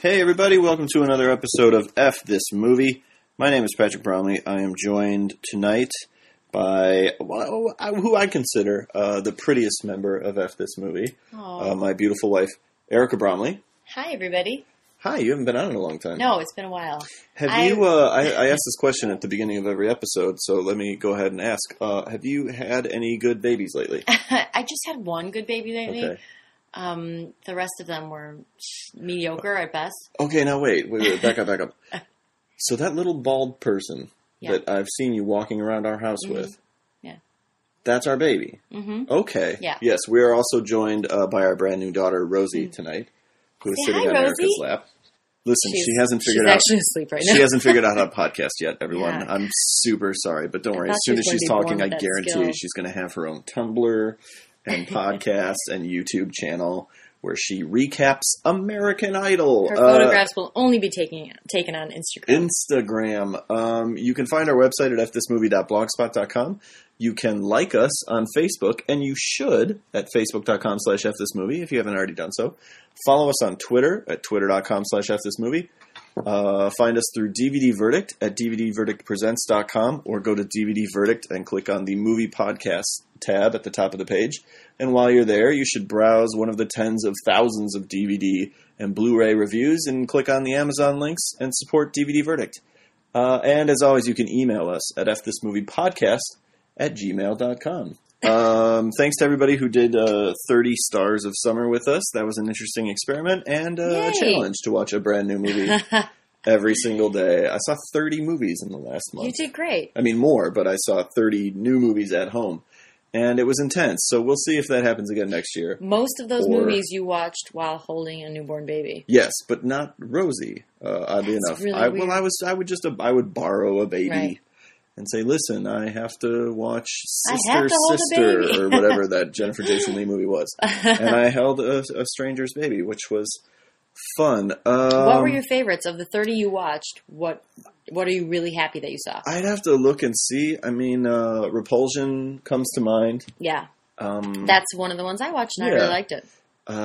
Hey everybody, welcome to another episode of F This Movie. My name is Patrick Bromley. I am joined tonight by who I consider the prettiest member of F This Movie, my beautiful wife, Erica Bromley. Hi everybody. Hi, you haven't been on in a long time. No, it's been a while. Have you, I ask this question at the beginning of every episode, so let me go ahead and ask, have you had any good babies lately? I just had one good baby lately. Okay. The rest of them were mediocre at best. Okay, now wait, back up. So that little bald person that I've seen you walking around our house with, that's our baby. Mm-hmm. Okay. Yeah. Yes, we are also joined by our brand new daughter, Rosie, tonight, who is sitting on Erica's lap. Listen, she hasn't figured out. She's actually asleep right now. She hasn't figured out how to podcast yet, everyone. Yeah. I'm super sorry, but don't worry. As soon as she's talking, I guarantee you she's going to have her own Tumblr and podcast and YouTube channel where she recaps American Idol. Her photographs will only be taken on Instagram. You can find our website at fthismovie.blogspot.com. You can like us on Facebook, and you should at facebook.com/fthismovie if you haven't already done so. Follow us on Twitter at twitter.com/fthismovie. Find us through DVD Verdict at dvdverdictpresents.com or go to DVD Verdict and click on the Movie Podcast tab at the top of the page. And while you're there, you should browse one of the tens of thousands of DVD and Blu-ray reviews and click on the Amazon links and support DVD Verdict. And as always, you can email us at fthismoviepodcast@gmail.com. Thanks to everybody who did 30 Stars of Summer with us. That was an interesting experiment and a challenge to watch a brand new movie every single day. I saw 30 movies in the last month. You did great. I mean, more, but I saw 30 new movies at home. And it was intense, so we'll see if that happens again next year. Most of those movies you watched while holding a newborn baby. Yes, but not Rosie, oddly enough. Really weird. I would borrow a baby and say, listen, I have to watch Sister or whatever that Jennifer Jason Leigh movie was. And I held a stranger's baby, which was fun. What were your favorites of the 30 you watched? What are you really happy that you saw? I'd have to look and see. I mean, Repulsion comes to mind. Yeah. That's one of the ones I watched and I really liked it.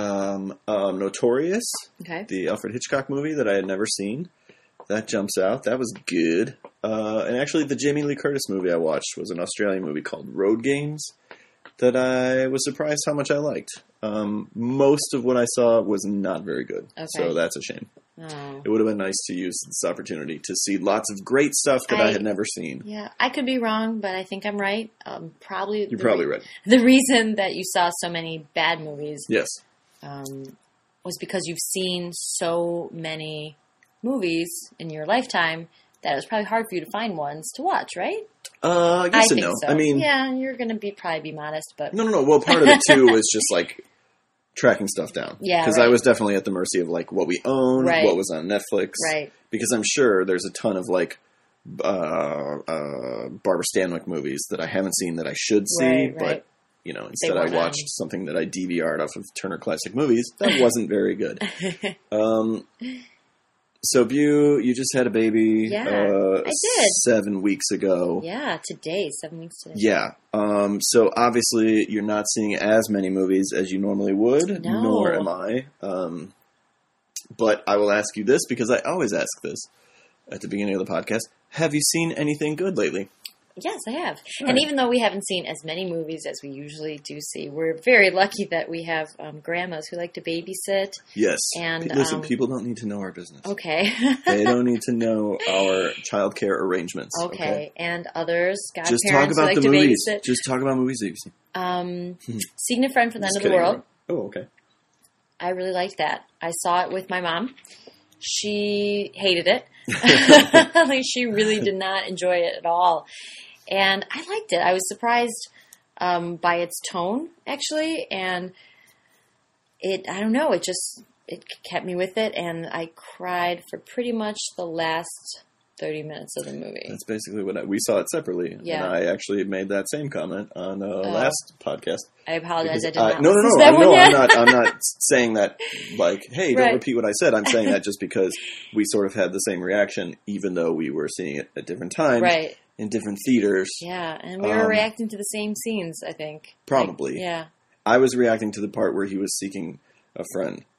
Notorious. Okay. The Alfred Hitchcock movie that I had never seen. That jumps out. That was good. And actually, the Jamie Lee Curtis movie I watched was an Australian movie called Road Games that I was surprised how much I liked. Most of what I saw was not very good. Okay. So that's a shame. Oh. It would have been nice to use this opportunity to see lots of great stuff that I had never seen. Yeah, I could be wrong, but I think I'm right. You're probably right. The reason that you saw so many bad movies was because you've seen so many movies in your lifetime that it was probably hard for you to find ones to watch, right? I guess think no. So. I mean, yeah, you're going to probably be modest, but no. Well, part of it too was just like tracking stuff down. Yeah, because I was definitely at the mercy of like what we own, what was on Netflix, right? Because I'm sure there's a ton of like Barbara Stanwyck movies that I haven't seen that I should see, but you know, instead I watched something that I DVR'd off of Turner Classic Movies that wasn't very good. So, you just had a baby. Yeah, I did. 7 weeks ago. Yeah, today, 7 weeks today. Yeah. So, obviously, you're not seeing as many movies as you normally would. No. Nor am I. But I will ask you this, because I always ask this at the beginning of the podcast. Have you seen anything good lately? Yes, I have. And even though we haven't seen as many movies as we usually do see, we're very lucky that we have grandmas who like to babysit. Yes. And listen, people don't need to know our business. Okay. They don't need to know our childcare arrangements. Okay. And others, Just talk about the movies. Just talk about movies that you've seen. Seeing a Friend from the End of the World. Oh, okay. I really liked that. I saw it with my mom. She hated it. Like, she really did not enjoy it at all. And I liked it. I was surprised by its tone, actually. And I don't know, it kept me with it. And I cried for pretty much the last 30 minutes of the movie. That's basically what we saw it separately. Yeah. And I actually made that same comment on last podcast. I apologize. I did not. No. I'm not saying that like, hey, don't repeat what I said. I'm saying that just because we sort of had the same reaction, even though we were seeing it at different times. Right. In different theaters. Yeah. And we were reacting to the same scenes, I think. Probably. Like, yeah. I was reacting to the part where he was seeking a friend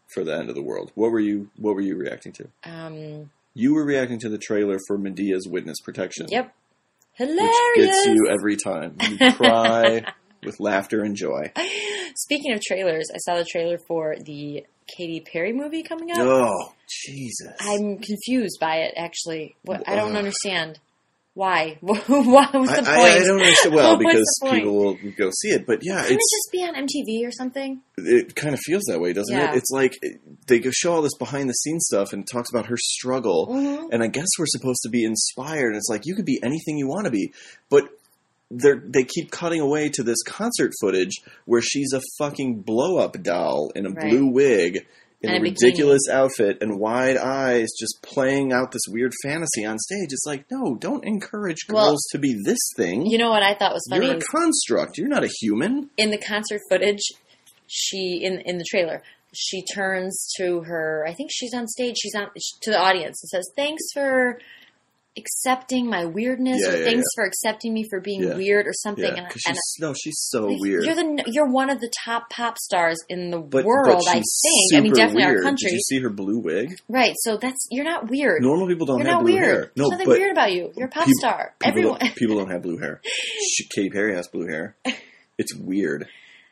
for the end of the world. What were you reacting to? You were reacting to the trailer for Medea's Witness Protection. Yep. Hilarious! Which gets you every time. You cry with laughter and joy. Speaking of trailers, I saw the trailer for the Katy Perry movie coming out. Oh, Jesus. I'm confused by it, actually. I don't understand. Why? What's the point? I don't understand. Well, What's because the point? people will go see it. But yeah, Couldn't it just be on MTV or something? It kind of feels that way, doesn't Yeah. it? It's like they go show all this behind-the-scenes stuff and talks about her struggle. Mm-hmm. And I guess we're supposed to be inspired. And it's like, you could be anything you want to be. But they keep cutting away to this concert footage where she's a fucking blow-up doll in a Right. blue wig in And a a ridiculous outfit and wide eyes just playing out this weird fantasy on stage. It's like, no, don't encourage girls to be this thing. You know what I thought was funny? You're a is construct. You're not a human. in the concert footage, she in the trailer, she turns to her. I think she's on stage. She's on to the audience and says, "Thanks for accepting my weirdness, or thanks for accepting me for being weird, or something." Yeah, because she's so weird. You're one of the top pop stars in the But world. I she's think. I mean, super definitely weird. our country. Did you see her blue wig? Right. So you're not weird. Normal people don't You're have not blue weird. hair. There's No, nothing but weird about you. You're a pop star. Everyone. People don't have blue hair. Katy Perry has blue hair. It's weird.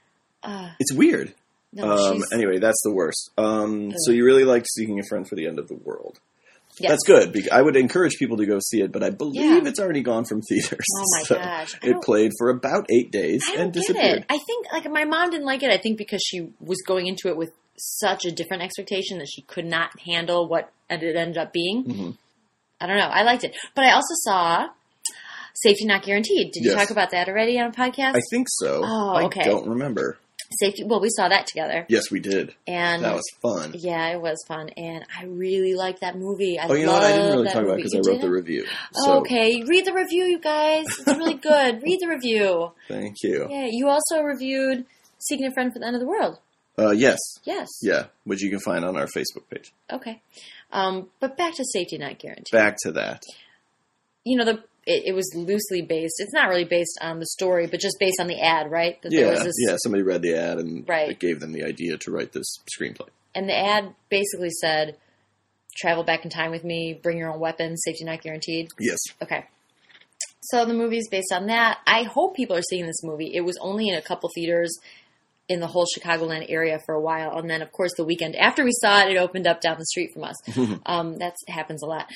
It's weird. No, Anyway, that's the worst. So you really liked Seeking a Friend for the End of the World. yes. That's good. I would encourage people to go see it, but I believe Yeah. it's already gone from theaters. Oh my So gosh. It played for about 8 days I and don't get disappeared. it. I think, like, my mom didn't like it. I think because she was going into it with such a different expectation that she could not handle what it ended up being. Mm-hmm. I don't know. I liked it. But I also saw Safety Not Guaranteed. Did you Yes. talk about that already on a podcast? I think so. Oh, okay. I don't remember. Safety. Well, we saw that together. Yes, we did. And That was fun. yeah, it was fun. And I really liked that movie. Oh, you know what? I didn't really that talk about it movie. because You I wrote didn't? the review. Oh, So okay. Read the review, you guys. It's really good. Read the review. thank you. Yeah, you also reviewed Seeking a Friend for the End of the World. Yes. Yes. Yeah, which you can find on our Facebook page. Okay. But back to Safety Not Guaranteed. Back to that. You know, it was loosely based. It's not really based on the story, but just based on the ad, right? That there was this, Yeah, somebody read the ad and Right. it gave them the idea to write this screenplay. And the ad basically said, travel back in time with me, bring your own weapons, safety not guaranteed. Yes. Okay. So the movie's based on that. I hope people are seeing this movie. It was only in a couple theaters in the whole Chicagoland area for a while. And then, of course, the weekend after we saw it, it opened up down the street from us. That happens a lot.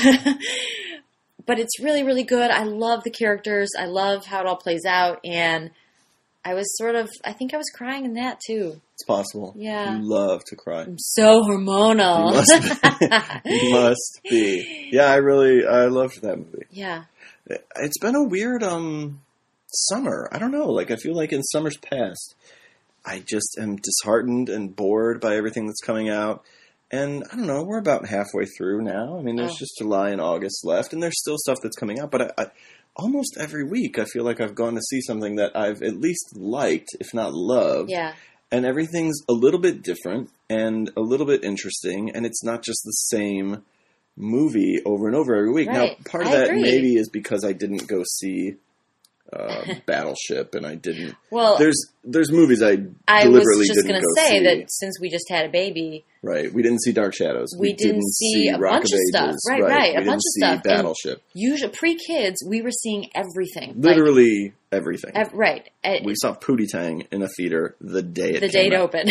But it's really, really good. I love the characters. I love how it all plays out. And I was I think I was crying in that too. It's possible. Yeah. You love to cry. I'm so hormonal. You must be. You must be. Yeah, I loved that movie. Yeah. It's been a weird summer. I don't know. Like, I feel like in summers past, I just am disheartened and bored by everything that's coming out. And I don't know, we're about halfway through now. I mean, there's just July and August left, and there's still stuff that's coming out. But I almost every week, I feel like I've gone to see something that I've at least liked, if not loved. Yeah. And everything's a little bit different and a little bit interesting, and it's not just the same movie over and over every week. Right. Now, part of I that agree. maybe is because I didn't go see Battleship, and I didn't. Well, there's movies I I deliberately was just didn't going go to say see. that since we just had a baby, Right, we didn't see Dark Shadows. We didn't see a Rock bunch of stuff. Ages. Right, a We bunch didn't of see stuff. And Battleship. usually pre-kids, we were seeing everything. Literally everything. Right. We saw Pootie Tang in a theater the day it the came date out. opened.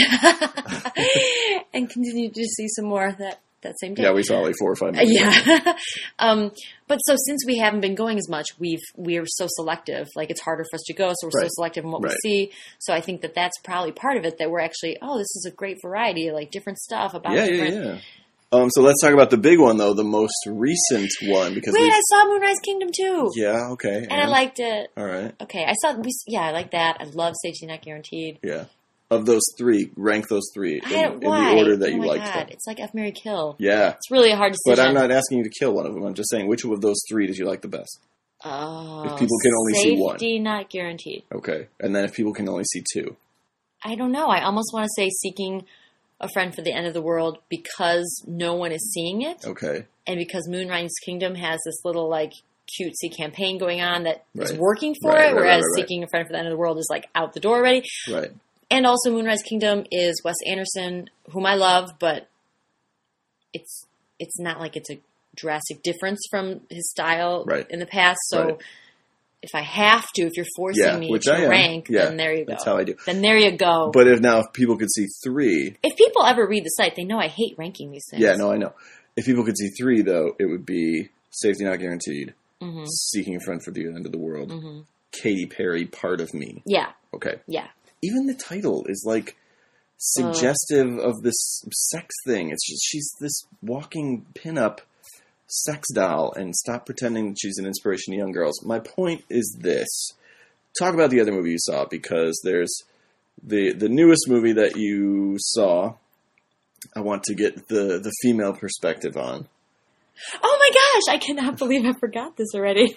And continued to see some more that same day. Yeah, we saw like 4 or 5 movies. Yeah. But so since we haven't been going as much, we're so selective. Like, it's harder for us to go, so we're so Right. selective in what we Right. see. So I think that's probably part of it, that we're actually, this is a great variety, like different stuff about Yeah, different... yeah. So let's talk about the big one, though, the most recent one, because Wait, I saw Moonrise Kingdom too. Yeah, okay. And I liked it. All right. Okay, I like that. I love Safety Not Guaranteed. Yeah. Of those three, rank those three in the Why? order that Oh you my liked God. them. It's like F, Marry, Kill. Yeah. It's really a hard decision. But I'm not asking you to kill one of them. I'm just saying, which of those three did you like the best? Oh, If people can only see one. Safety Not Guaranteed. Okay. And then if people can only see two. I don't know. I almost want to say Seeking a Friend for the End of the World because no one is seeing it. Okay. And because Moonrise Kingdom has this little, like, cutesy campaign going on that is Right. working for Right, it, right, whereas right. Seeking a Friend for the End of the World is, like, out the door already. Right. And also Moonrise Kingdom is Wes Anderson, whom I love, but it's not like it's a drastic difference from his style in the past. So if I have to, if you're forcing me to rank, then there you go. That's how I do. Then there you go. But if people could see 3... If people ever read the site, they know I hate ranking these things. Yeah, no, I know. If people could see 3, though, it would be Safety Not Guaranteed, Seeking a Friend for the End of the World, Katy Perry, Part of Me. Yeah. Okay. Yeah. Even the title is like suggestive of this sex thing. It's just she's this walking pinup sex doll, and stop pretending that she's an inspiration to young girls. My point is this. Talk about the other movie you saw, because there's the newest movie that you saw. I want to get the female perspective on. Oh my gosh, I cannot believe I forgot this already.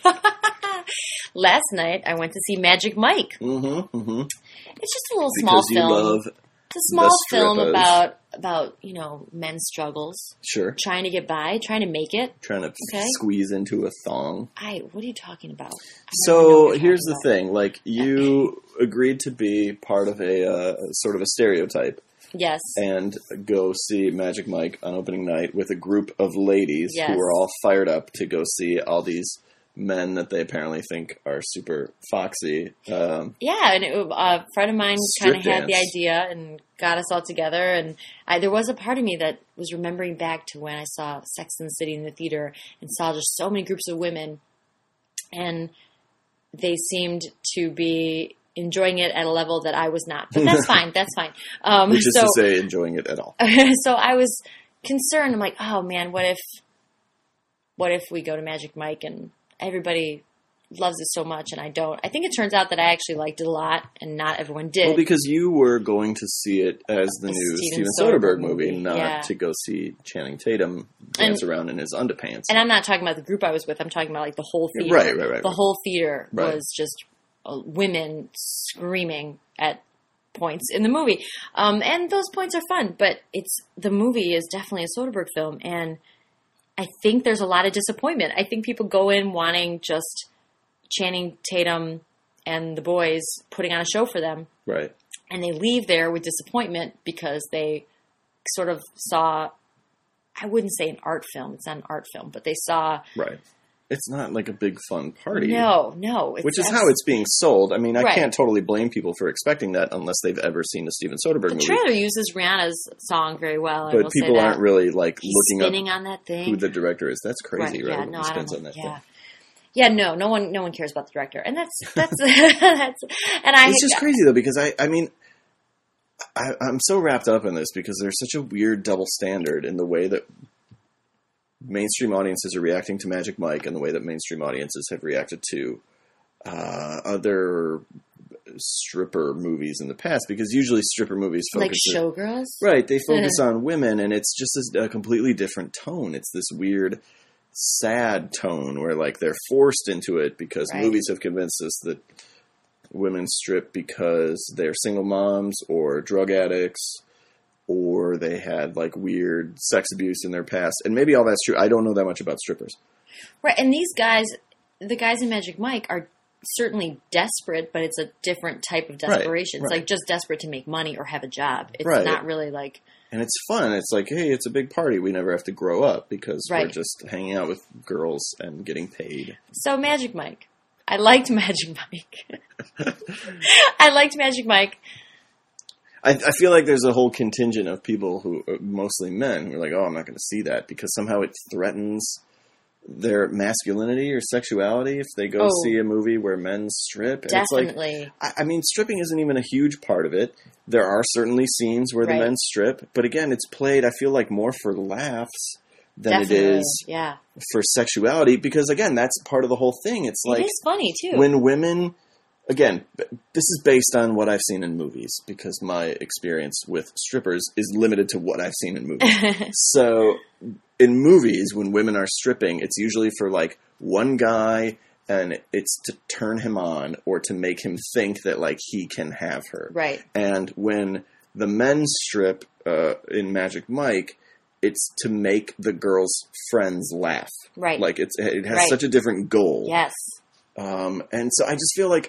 Last night, I went to see Magic Mike. Mm-hmm, mm-hmm. It's just a little small film. Love it's a small film about men's struggles. Sure. Trying to get by, trying to make it. Trying to squeeze into a thong. What are you talking about? So here's the thing. Like, you agreed to be part of a sort of a stereotype. Yes. And go see Magic Mike on opening night with a group of ladies who are all fired up to go see all these men that they apparently think are super foxy. And a friend of mine kind of had the idea and got us all together. And there was a part of me that was remembering back to when I saw Sex and the City in the theater and saw just so many groups of women. And they seemed to be enjoying it at a level that I was not. But that's fine. That's fine. Which is to say enjoying it at all. So I was concerned. I'm like, oh, man, what if we go to Magic Mike and everybody loves it so much and I don't? I think it turns out that I actually liked it a lot and not everyone did. Well, because you were going to see it as the new Steven Soderbergh movie, not to go see Channing Tatum dance around in his underpants. And I'm not talking about the group I was with. I'm talking about like the whole theater. Right. The whole theater was just women screaming at points in the movie. And those points are fun, but the movie is definitely a Soderbergh film, and I think there's a lot of disappointment. I think people go in wanting just Channing Tatum and the boys putting on a show for them. Right. And they leave there with disappointment because they sort of saw, I wouldn't say an art film. It's not an art film, but they saw... Right. It's not like a big fun party. No. Which is how it's being sold. I mean, I can't totally blame people for expecting that unless they've ever seen a Steven Soderbergh movie. The trailer uses Rihanna's song very well. But people aren't really like looking spinning on that thing. Who the director is. That's crazy, right? Yeah, no, I don't know. Yeah. Yeah, no one cares about the director, and that's it's just crazy though, because I'm so wrapped up in this because there's such a weird double standard in the way that mainstream audiences are reacting to Magic Mike and the way that mainstream audiences have reacted to other stripper movies in the past, because usually stripper movies focus like Showgirls, right? They focus on women, and it's just a completely different tone. It's this weird, sad tone where like they're forced into it because movies have convinced us that women strip because they're single moms or drug addicts, or they had like weird sex abuse in their past. And maybe all that's true. I don't know that much about strippers. Right. And these guys, the guys in Magic Mike, are certainly desperate, but it's a different type of desperation. It's like just desperate to make money or have a job. It's not really like... And it's fun. It's like, hey, it's a big party. We never have to grow up because we're just hanging out with girls and getting paid. So Magic Mike. I liked Magic Mike. I liked Magic Mike. I feel like there's a whole contingent of people who, mostly men, who are like, oh, I'm not going to see that because somehow it threatens their masculinity or sexuality if they go see a movie where men strip. And definitely. It's like, I mean, stripping isn't even a huge part of it. There are certainly scenes where the men strip, but again, it's played, I feel like, more for laughs than it is for sexuality, because again, that's part of the whole thing. It's like, it is funny too. When women... Again, this is based on what I've seen in movies, because my experience with strippers is limited to what I've seen in movies. So, in movies, when women are stripping, it's usually for, like, one guy, and it's to turn him on, or to make him think that, like, he can have her. Right. And when the men strip in Magic Mike, it's to make the girls' friends laugh. Right. Like, it has such a different goal. Yes. And so I just feel like...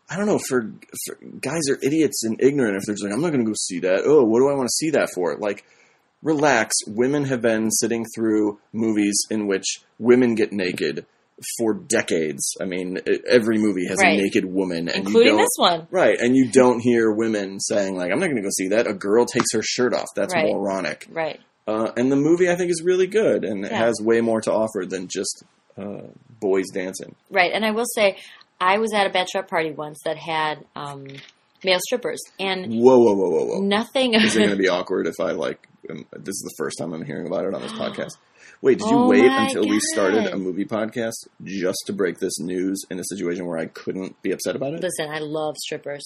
I don't know, for guys are idiots and ignorant if they're just like, I'm not going to go see that. Oh, what do I want to see that for? Like, relax. Women have been sitting through movies in which women get naked for decades. I mean, every movie has a naked woman. And including this one. Right, and you don't hear women saying, like, I'm not going to go see that. A girl takes her shirt off. That's moronic. Right. And the movie, I think, is really good, and it has way more to offer than just boys dancing. Right, and I will say, I was at a bachelorette party once that had male strippers, and whoa! Nothing. Is it going to be awkward if I this is the first time I'm hearing about it on this podcast? Wait, did you wait until we started a movie podcast just to break this news in a situation where I couldn't be upset about it? Listen, I love strippers.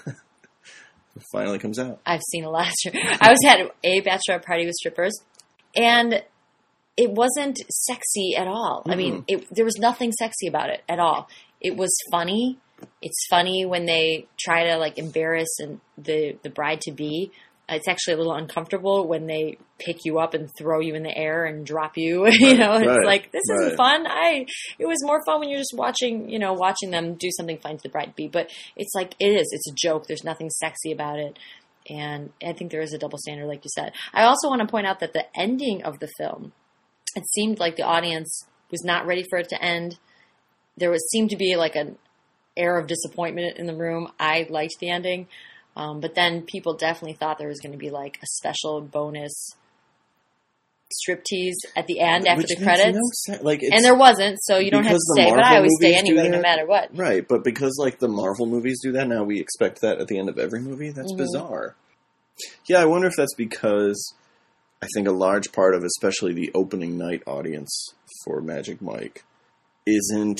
It finally comes out. I've seen a lot of strippers. I was at a bachelorette party with strippers, and it wasn't sexy at all. Mm-hmm. I mean, there was nothing sexy about it at all. It was funny. It's funny when they try to like embarrass the bride-to-be. It's actually a little uncomfortable when they pick you up and throw you in the air and drop you. You know, it's like, this isn't fun. It was more fun when you're just watching them do something fun to the bride-to-be. But it's like, it's a joke. There's nothing sexy about it. And I think there is a double standard, like you said. I also want to point out that the ending of the film, it seemed like the audience was not ready for it to end. Seemed to be like an air of disappointment in the room. I liked the ending. But then people definitely thought there was going to be like a special bonus striptease at the end after the credits. And there wasn't, so you don't have to stay. But I always stay anyway, no matter what. Right, but because like the Marvel movies do that, now we expect that at the end of every movie? That's bizarre. Yeah, I wonder if that's because I think a large part of especially the opening night audience for Magic Mike isn't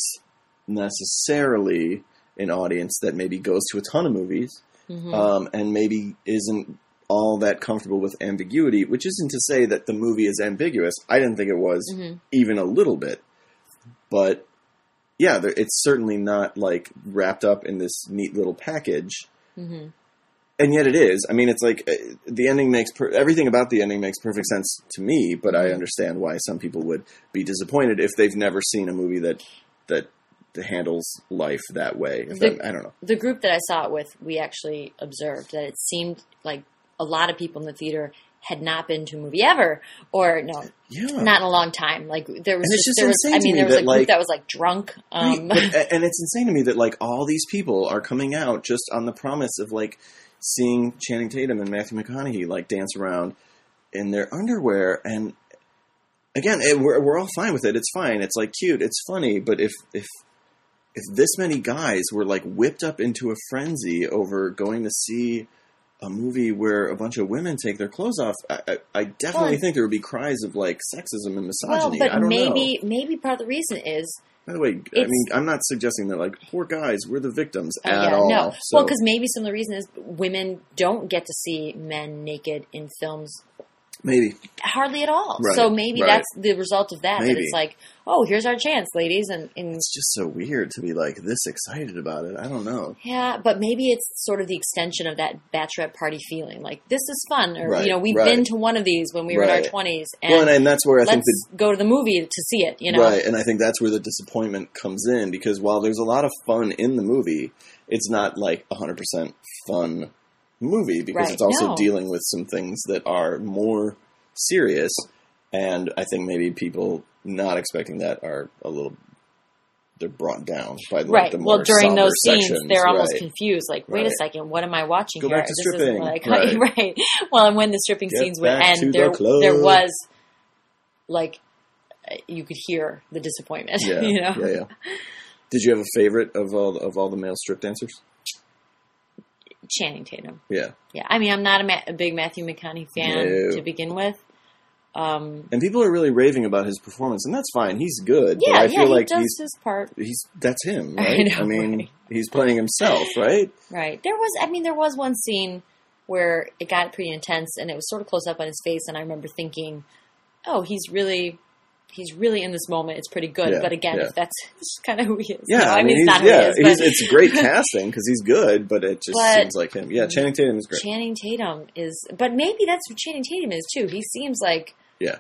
necessarily an audience that maybe goes to a ton of movies. Mm-hmm. And maybe isn't all that comfortable with ambiguity, which isn't to say that the movie is ambiguous. I didn't think it was even a little bit. But, yeah, it's certainly not, like, wrapped up in this neat little package. Mm-hmm. And yet it is. I mean, it's like, the ending makes... everything about the ending makes perfect sense to me, but I understand why some people would be disappointed if they've never seen a movie that handles life that way. I don't know. The group that I saw it with, we actually observed that it seemed like a lot of people in the theater had not been to a movie ever, or not in a long time. Like there was there was a group that was like drunk. Right, and it's insane to me that like all these people are coming out just on the promise of like seeing Channing Tatum and Matthew McConaughey like dance around in their underwear. And again, we're all fine with it. It's fine. It's like cute. It's funny. But if this many guys were like whipped up into a frenzy over going to see a movie where a bunch of women take their clothes off, I definitely think there would be cries of like sexism and misogyny. Well, but I don't know. Maybe part of the reason is. By the way, I mean, I'm not suggesting that like poor guys, we're the victims at all. No. So. Well, because maybe some of the reason is women don't get to see men naked in films. Maybe. Hardly at all. Right, so maybe that's the result of that. Maybe. That it's like, oh, here's our chance, ladies. And it's just so weird to be like this excited about it. I don't know. Yeah, but maybe it's sort of the extension of that bachelorette party feeling. Like, this is fun. Or, we've been to one of these when we were in our 20s. And that's where I think let's go to the movie to see it, you know? Right, and I think that's where the disappointment comes in. Because while there's a lot of fun in the movie, it's not like 100% fun movie. Because it's also dealing with some things that are more serious, and I think maybe people not expecting that are they're brought down by the more during those scenes sections. They're almost confused, like, wait a second, what am I watching here? Go back to stripping. Right. Well, and when the stripping scenes would end, there was like you could hear the disappointment. Yeah. You know? Yeah. Did you have a favorite of all the male strip dancers? Channing Tatum. Yeah. I mean, I'm not a big Matthew McConaughey fan to begin with. And people are really raving about his performance, and that's fine. He's good. Yeah, but I feel like he does his part. That's him, right? I mean, he's playing himself, right? Right. There was one scene where it got pretty intense, and it was sort of close up on his face, and I remember thinking, oh, he's really in this moment. It's pretty good. But again, if that's kind of who he is. Yeah, I mean, it's not who he is. But it's great casting because he's good, but it just seems like him. Yeah, Channing Tatum is great. Channing Tatum is, but maybe that's who Channing Tatum is too. He seems like. Yeah.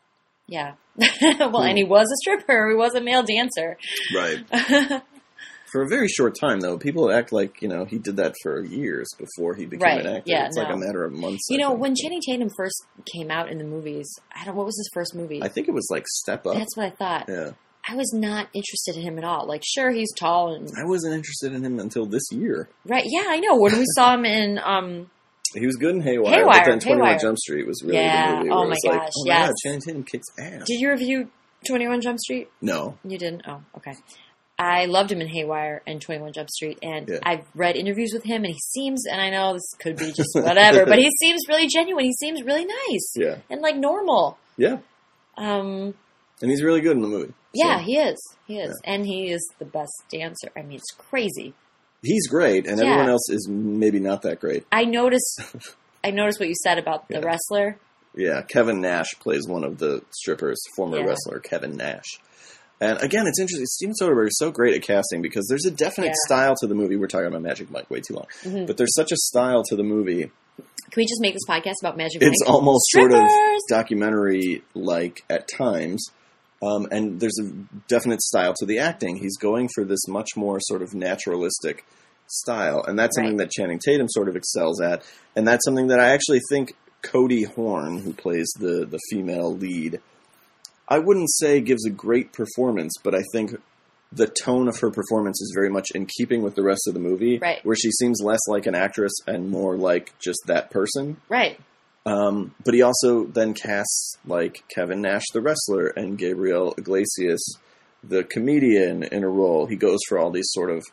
Yeah. Well, and he was a stripper. He was a male dancer. Right. For a very short time, though. People act like, he did that for years before he became an actor. Yeah, it's like a matter of months. When Channing Tatum first came out in the movies, what was his first movie? I think it was like Step Up. That's what I thought. Yeah. I was not interested in him at all. Like, sure, he's tall and... I wasn't interested in him until this year. Right, yeah, I know. When we saw him in... He was good in Haywire, but then 21 Jump Street was really the movie. Oh my gosh, God, Channing Tatum kicks ass. Did you review 21 Jump Street? No. You didn't? Oh, okay. I loved him in Haywire and 21 Jump Street, and I've read interviews with him, and he seems, and I know this could be just whatever, but he seems really genuine. He seems really nice. Yeah. And, like, normal. Yeah. And he's really good in the movie. Yeah, he is. He is. Yeah. And he is the best dancer. I mean, it's crazy. He's great, and everyone else is maybe not that great. I noticed what you said about the wrestler. Yeah, Kevin Nash plays one of the strippers, former wrestler Kevin Nash. And again, it's interesting. Steven Soderbergh is so great at casting because there's a definite style to the movie. We're talking about Magic Mike way too long. Mm-hmm. But there's such a style to the movie. Can we just make this podcast about Magic Mike? It's almost sort of documentary-like at times. And there's a definite style to the acting. He's going for this much more sort of naturalistic style. And that's something that Channing Tatum sort of excels at. And that's something that I actually think Cody Horn, who plays the female lead, I wouldn't say gives a great performance, but I think the tone of her performance is very much in keeping with the rest of the movie. Right. Where she seems less like an actress and more like just that person. Right. But he also then casts like Kevin Nash, the wrestler, and Gabriel Iglesias, the comedian, in a role. He goes for all these sort of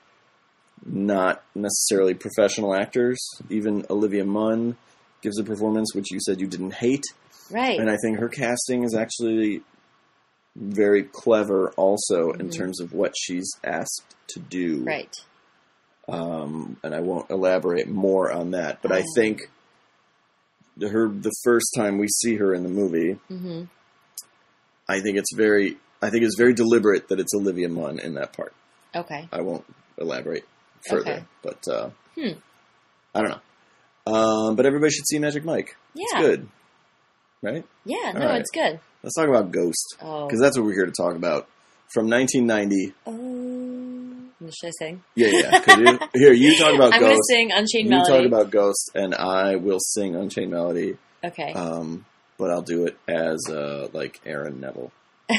not necessarily professional actors. Even Olivia Munn gives a performance, which you said you didn't hate. Right. And I think her casting is actually very clever also in terms of what she's asked to do. Right. And I won't elaborate more on that, but I think the first time we see her in the movie, I think it's very deliberate that it's Olivia Munn in that part. Okay. I won't elaborate further, but I don't know. But everybody should see Magic Mike. Yeah. It's good. Right? Yeah, no, it's good. Let's talk about Ghost. Because that's what we're here to talk about. From 1990. Should I sing? Yeah. Here, you talk about Ghost. I'm going to sing Unchained Melody. You talk about Ghost, and I will sing Unchained Melody. Okay. But I'll do it as, like, Aaron Neville.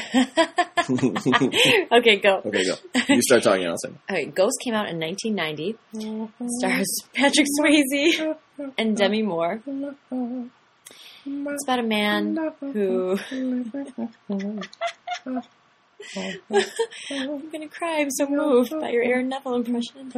Okay, go. Okay, go. You start talking and I'll sing. Okay, Ghost came out in 1990. Stars Patrick Swayze and Demi Moore. It's about a man who... I'm going to cry. I'm so moved by your Aaron Neville impression.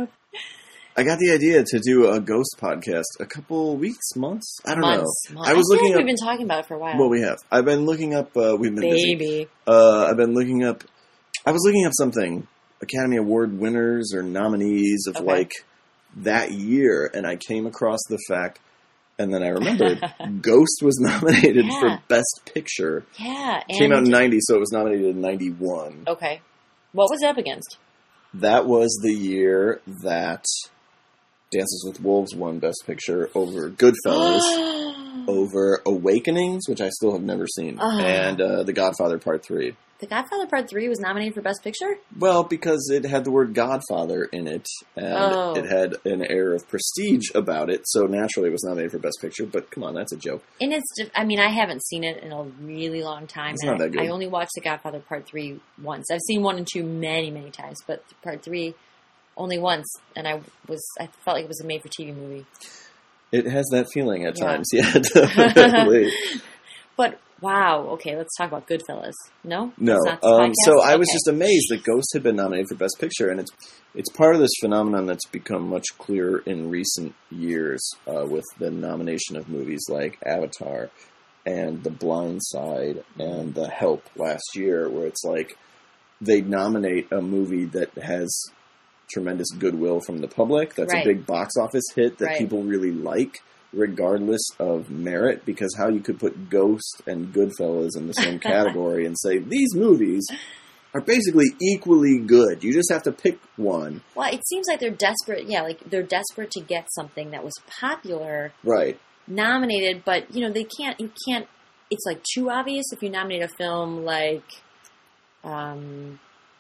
I got the idea to do a Ghost podcast a couple weeks, months? I don't know. I was looking up... We've been talking about it for a while. Well, we have. I've been looking up... we've been busy. I've been looking up... I was looking up something. Academy Award winners or nominees of, like, that year. And I came across the fact... And then I remembered Ghost was nominated for Best Picture. Yeah. It came out in 90, so it was nominated in 91. Okay. What was it up against? That was the year that Dances with Wolves won Best Picture over Goodfellas, over Awakenings, which I still have never seen, and The Godfather Part 3. The Godfather Part 3 was nominated for Best Picture? Well, because it had the word Godfather in it, and it had an air of prestige about it, so naturally it was nominated for Best Picture, but come on, that's a joke. And I haven't seen it in a really long time. It's not that good. I only watched The Godfather Part 3 once. I've seen 1 and 2 many, many times, but Part 3 only once, and I felt like it was a made-for-TV movie. It has that feeling at times, definitely. But... Wow. Okay, let's talk about Goodfellas. No? No. So I was just amazed that Ghost had been nominated for Best Picture, and it's part of this phenomenon that's become much clearer in recent years with the nomination of movies like Avatar and The Blind Side and The Help last year, where it's like they nominate a movie that has tremendous goodwill from the public, that's a big box office hit that people really like, regardless of merit, because how you could put Ghost and Goodfellas in the same category and say these movies are basically equally good. You just have to pick one. Well, it seems like they're desperate. Yeah, like they're desperate to get something that was popular, nominated, but they can't. You can't. It's like too obvious if you nominate a film like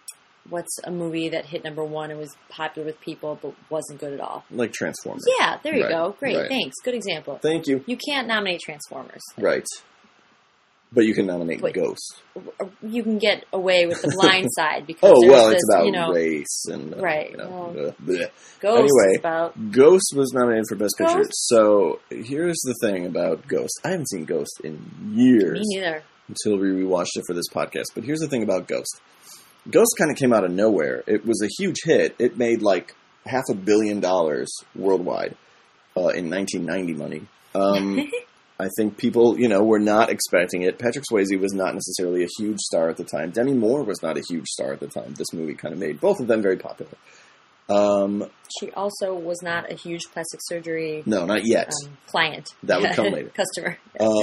what's a movie that hit number 1 and was popular with people but wasn't good at all? Like Transformers. Yeah, there you Right, go. Great, right. thanks. Good example. Thank you. You can't nominate Transformers. Right. But you can nominate But- Ghost. You can get away with The Blind Side because Oh, there's well, this, it's about you know, race and... Right, You know, well, bleh. Ghost Anyway, is about... Ghost was nominated for Best Picture. Ghost? So here's the thing about Ghost. I haven't seen Ghost in years. Me neither. Until we rewatched it for this podcast. But here's the thing about Ghost. Ghost kind of came out of nowhere. It was a huge hit. It made like $500 million worldwide in 1990 money. I think people, were not expecting it. Patrick Swayze was not necessarily a huge star at the time. Demi Moore was not a huge star at the time. This movie kind of made both of them very popular. She also was not a huge plastic surgery No, not yet. client. That would come later. Customer.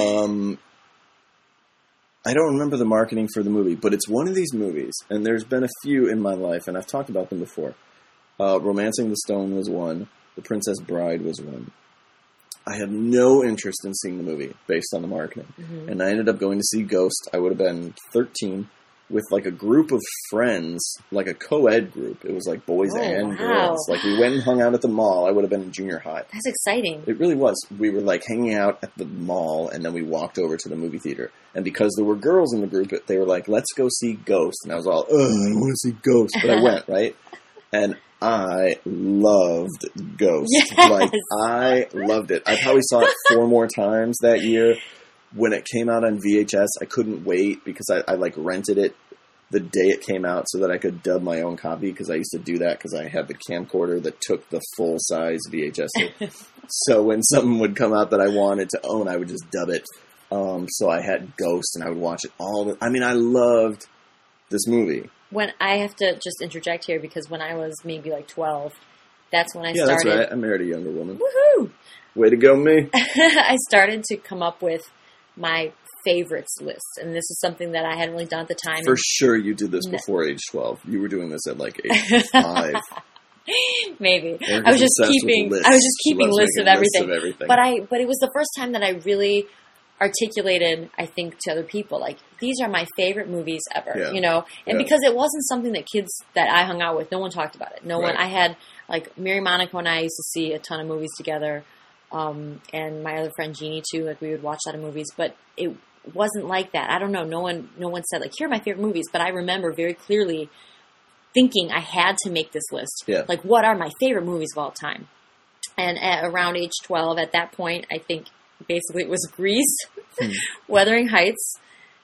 I don't remember the marketing for the movie, but it's one of these movies, and there's been a few in my life, and I've talked about them before. Romancing the Stone was one. The Princess Bride was one. I had no interest in seeing the movie based on the marketing. Mm-hmm. And I ended up going to see Ghost. I would have been 13 with like a group of friends, like a co-ed group. It was like boys and wow. girls. Like we went and hung out at the mall. I would have been in junior high. That's exciting. It really was. We were like hanging out at the mall and then we walked over to the movie theater. And because there were girls in the group, they were like, let's go see Ghost. And I was all, I don't want to see Ghost. But I went, right? And I loved Ghost. Yes. Like, I loved it. I probably saw it 4 more times that year. When it came out on VHS, I couldn't wait because I like rented it the day it came out so that I could dub my own copy because I used to do that because I had the camcorder that took the full-size VHS. So when something would come out that I wanted to own, I would just dub it. So I had Ghost and I would watch it I loved this movie. When I have to just interject here because when I was maybe like 12, that's when I Yeah, started. that's right. I married a younger woman. Woohoo! Way to go, me. I started to come up with my favorites list, and this is something that I hadn't really done at the time. For sure you did this before age 12. You were doing this at like age 5. Maybe. Erica's I was just obsessed with keeping lists. I was just She keeping loves lists of making lists everything. of everything. But it was the first time that I really articulated, I think, to other people, like, these are my favorite movies ever, Yeah. And Yeah. because it wasn't something that kids that I hung out with, no one talked about it. No one, Right. I had, like, Mary Monaco and I used to see a ton of movies together, and my other friend Jeannie too, like, we would watch a lot of movies, but it wasn't like that. I don't know, no one said, like, here are my favorite movies, but I remember very clearly thinking I had to make this list. Yeah. Like, what are my favorite movies of all time? And at around age 12, at that point, I think basically it was Grease, Wuthering Heights,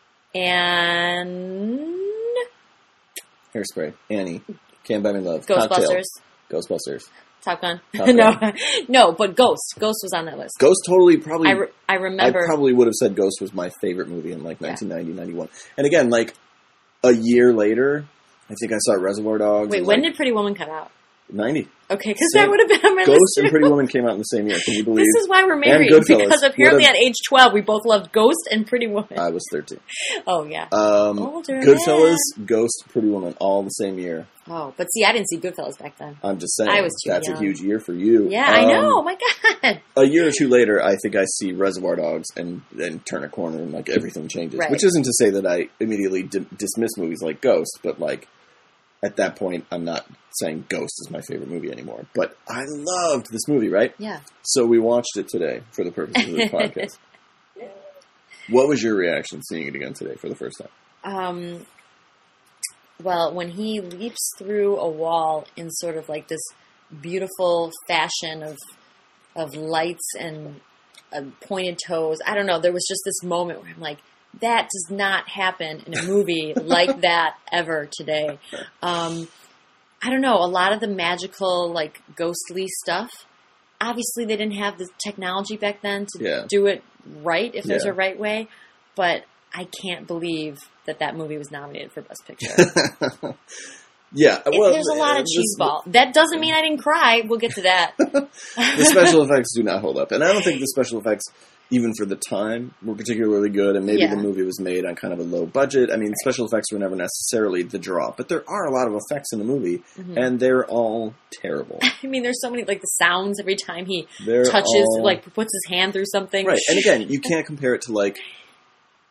and Hairspray, Annie, Can't Buy Me Love, Ghostbusters. Cocktail, Ghostbusters. Top Gun. Top no, Gun. no, but Ghost. Ghost was on that list. Ghost totally probably... I remember. I probably would have said Ghost was my favorite movie in like 1990, 91. And again, like a year later, I think I saw Reservoir Dogs. Wait, in, when like, did Pretty Woman come out? 90. Okay, because Same. that would have been on my Ghost list and too. Pretty Woman came out in the same year. Can you believe? This is why we're married, Goodfellas. because apparently What a- at age 12 we both loved Ghost and Pretty Woman. I was 13. Oh, yeah. Older Goodfellas, man. Ghost, Pretty Woman, all the same year. Oh, but see, I didn't see Goodfellas back then. I'm just saying. I was too that's young. a huge year for you. Yeah, I know. Oh, my God. A year or two later, I think I see Reservoir Dogs and then turn a corner and like everything changes. Right. Which isn't to say that I immediately dismiss movies like Ghost, but like at that point, I'm not saying Ghost is my favorite movie anymore. But I loved this movie, right? Yeah. So we watched it today for the purposes of this podcast. What was your reaction seeing it again today for the first time? Well, when he leaps through a wall in sort of like this beautiful fashion of lights and pointed toes, I don't know, there was just this moment where I'm like, that does not happen in a movie like that ever today. I don't know, a lot of the magical, like, ghostly stuff, obviously they didn't have the technology back then to do it right, if there's a right way, but I can't believe that movie was nominated for Best Picture. Yeah, well, there's a lot of cheeseball. That doesn't mean I didn't cry. We'll get to that. The special effects do not hold up. And I don't think the special effects, even for the time, were particularly good. And maybe the movie was made on kind of a low budget. I mean, special effects were never necessarily the draw. But there are a lot of effects in the movie, and they're all terrible. I mean, there's so many, like, the sounds every time he They're touches, all... like, puts his hand through something. Right. And again, you can't compare it to, like,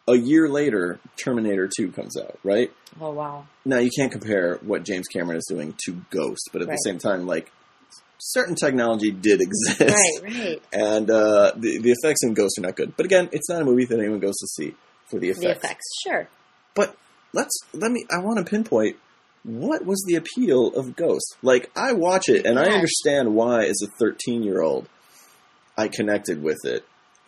a year later, Terminator 2 comes out, right? Oh, wow. Now, you can't compare what James Cameron is doing to Ghost, but at the same time, like, certain technology did exist. Right. And the effects in Ghost are not good. But again, it's not a movie that anyone goes to see for the effects. The effects, sure. But I want to pinpoint, what was the appeal of Ghost? Like, I watch it, and I understand why, as a 13-year-old, I connected with it.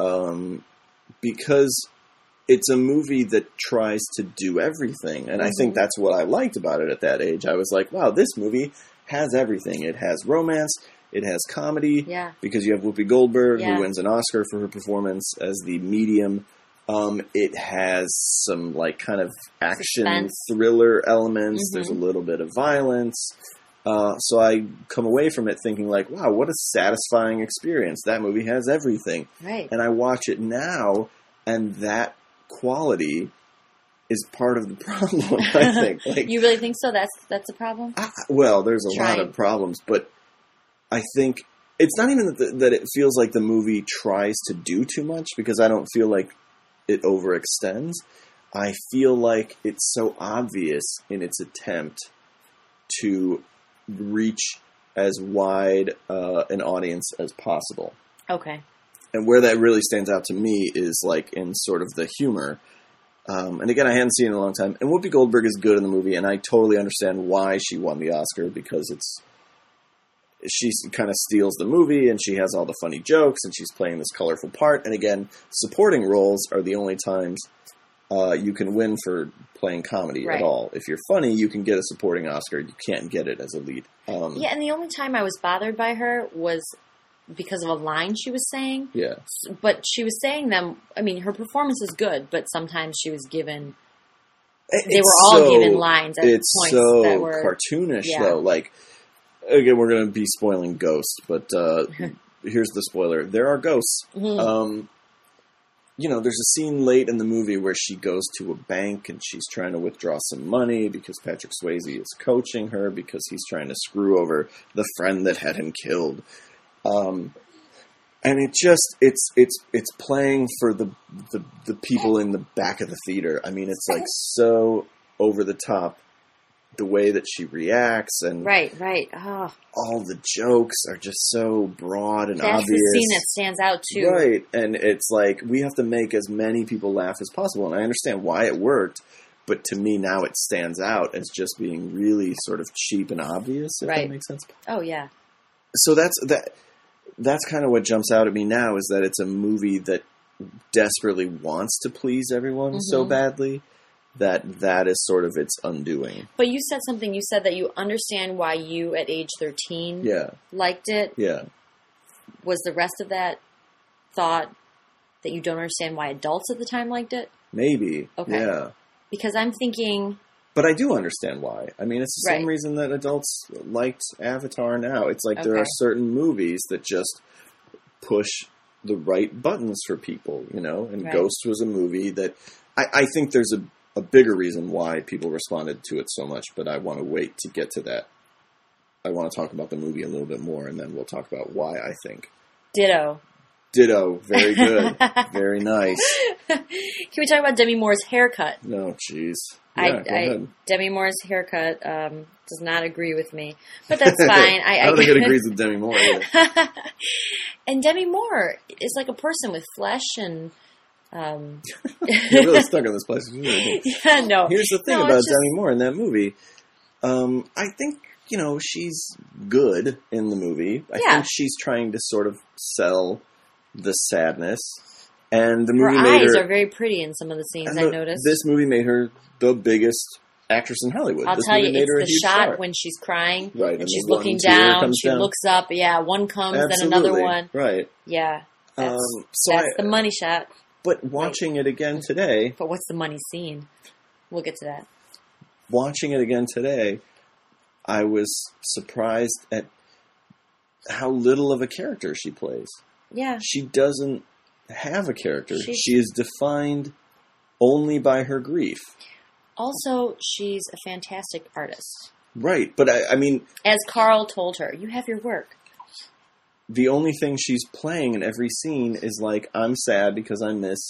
Because it's a movie that tries to do everything. And I think that's what I liked about it at that age. I was like, wow, this movie has everything. It has romance. It has comedy. Yeah. Because you have Whoopi Goldberg, who wins an Oscar for her performance as the medium. It has some, like, kind of action thriller elements. There's a little bit of violence. So I come away from it thinking, like, wow, what a satisfying experience. That movie has everything. Right. And I watch it now, and that quality is part of the problem, I think. Like, you really think so? That's a problem? Well, there's a lot of problems, but I think it's not even that it feels like the movie tries to do too much, because I don't feel like it overextends. I feel like it's so obvious in its attempt to reach as wide an audience as possible. Okay. And where that really stands out to me is, like, in sort of the humor. And again, I hadn't seen it in a long time. And Whoopi Goldberg is good in the movie, and I totally understand why she won the Oscar, because she kind of steals the movie, and she has all the funny jokes, and she's playing this colorful part. And again, supporting roles are the only times you can win for playing comedy at all. If you're funny, you can get a supporting Oscar. You can't get it as a lead. Yeah, and the only time I was bothered by her was because of a line she was saying. Yeah. But she was saying them, I mean, her performance is good, but sometimes she was given, they were all given lines at points that were... It's so cartoonish, though. Like, again, we're going to be spoiling Ghost, but here's the spoiler. There are ghosts. You know, there's a scene late in the movie where she goes to a bank and she's trying to withdraw some money because Patrick Swayze is coaching her because he's trying to screw over the friend that had him killed. And it's playing for the people in the back of the theater. I mean, it's like so over the top, the way that she reacts, and right. all the jokes are just so broad and obvious. That's the scene that stands out too, right? And it's like we have to make as many people laugh as possible, and I understand why it worked. But to me now it stands out as just being really sort of cheap and obvious, if that makes sense. Oh yeah. So that's kind of what jumps out at me now, is that it's a movie that desperately wants to please everyone so badly that is sort of its undoing. But you said something. You said that you understand why you, at age 13, liked it. Yeah. Was the rest of that thought that you don't understand why adults at the time liked it? Maybe. Okay. Yeah. Because I'm thinking... But I do understand why. I mean, it's the same reason that adults liked Avatar now. It's like there are certain movies that just push the right buttons for people, you know? And Ghost was a movie that... I think there's a bigger reason why people responded to it so much, but I want to wait to get to that. I want to talk about the movie a little bit more, and then we'll talk about why I think. Ditto. Very good. Very nice. Can we talk about Demi Moore's haircut? No, jeez. Yeah, go ahead. Demi Moore's haircut does not agree with me, but that's fine. I don't think it agrees with Demi Moore either. And Demi Moore is like a person with flesh and... You're really stuck on this place. Yeah, no. Here's the thing about Demi Moore in that movie. I think, you know, she's good in the movie. I think she's trying to sort of sell the sadness. And the movie her eyes are very pretty in some of the scenes, I noticed. This movie made her the biggest actress in Hollywood. I'll tell you, it's the shot when she's crying, and she's looking down, she looks up, one comes, then another one. Right. Yeah. That's the money shot. But watching it again today... But what's the money scene? We'll get to that. Watching it again today, I was surprised at how little of a character she plays. Yeah. She doesn't have a character. She is defined only by her grief. Also, she's a fantastic artist. Right, but I mean... As Carl told her, you have your work. The only thing she's playing in every scene is like, I'm sad because I miss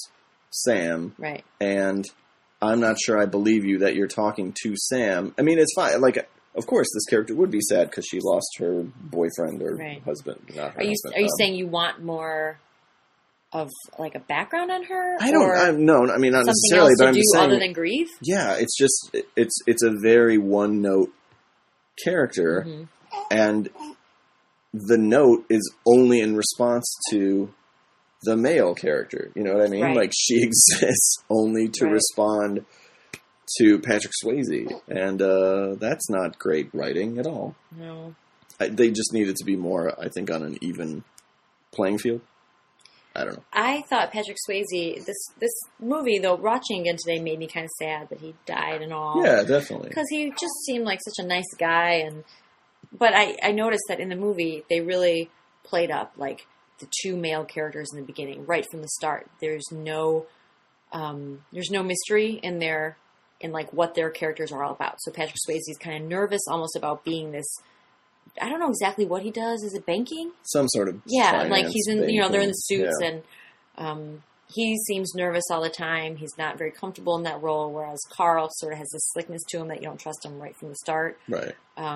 Sam. Right. And I'm not sure I believe you that you're talking to Sam. I mean, it's fine. Like, of course, this character would be sad because she lost her boyfriend or husband. Not her husband. Are you saying you want more of like a background on her? No, I mean, not something necessarily, else but to I'm do just saying. other than grieve? Yeah, it's just, it's a very one-note character, Mm-hmm. and the note is only in response to the male character. You know what I mean? Right. Like, she exists only to respond to Patrick Swayze, and that's not great writing at all. No. They just needed to be more, I think, on an even playing field. I don't know. I thought Patrick Swayze, this movie, though, watching again today made me kind of sad that he died and all. Yeah, definitely. Because he just seemed like such a nice guy, but I noticed that in the movie they really played up like the two male characters in the beginning, right from the start. There's no mystery in like what their characters are all about. So Patrick Swayze is kind of nervous, almost about being this. I don't know exactly what he does. Is it banking? Some sort of like he's in. banking. They're in the suits and. He seems nervous all the time. He's not very comfortable in that role, whereas Carl sort of has this slickness to him that you don't trust him right from the start. Right.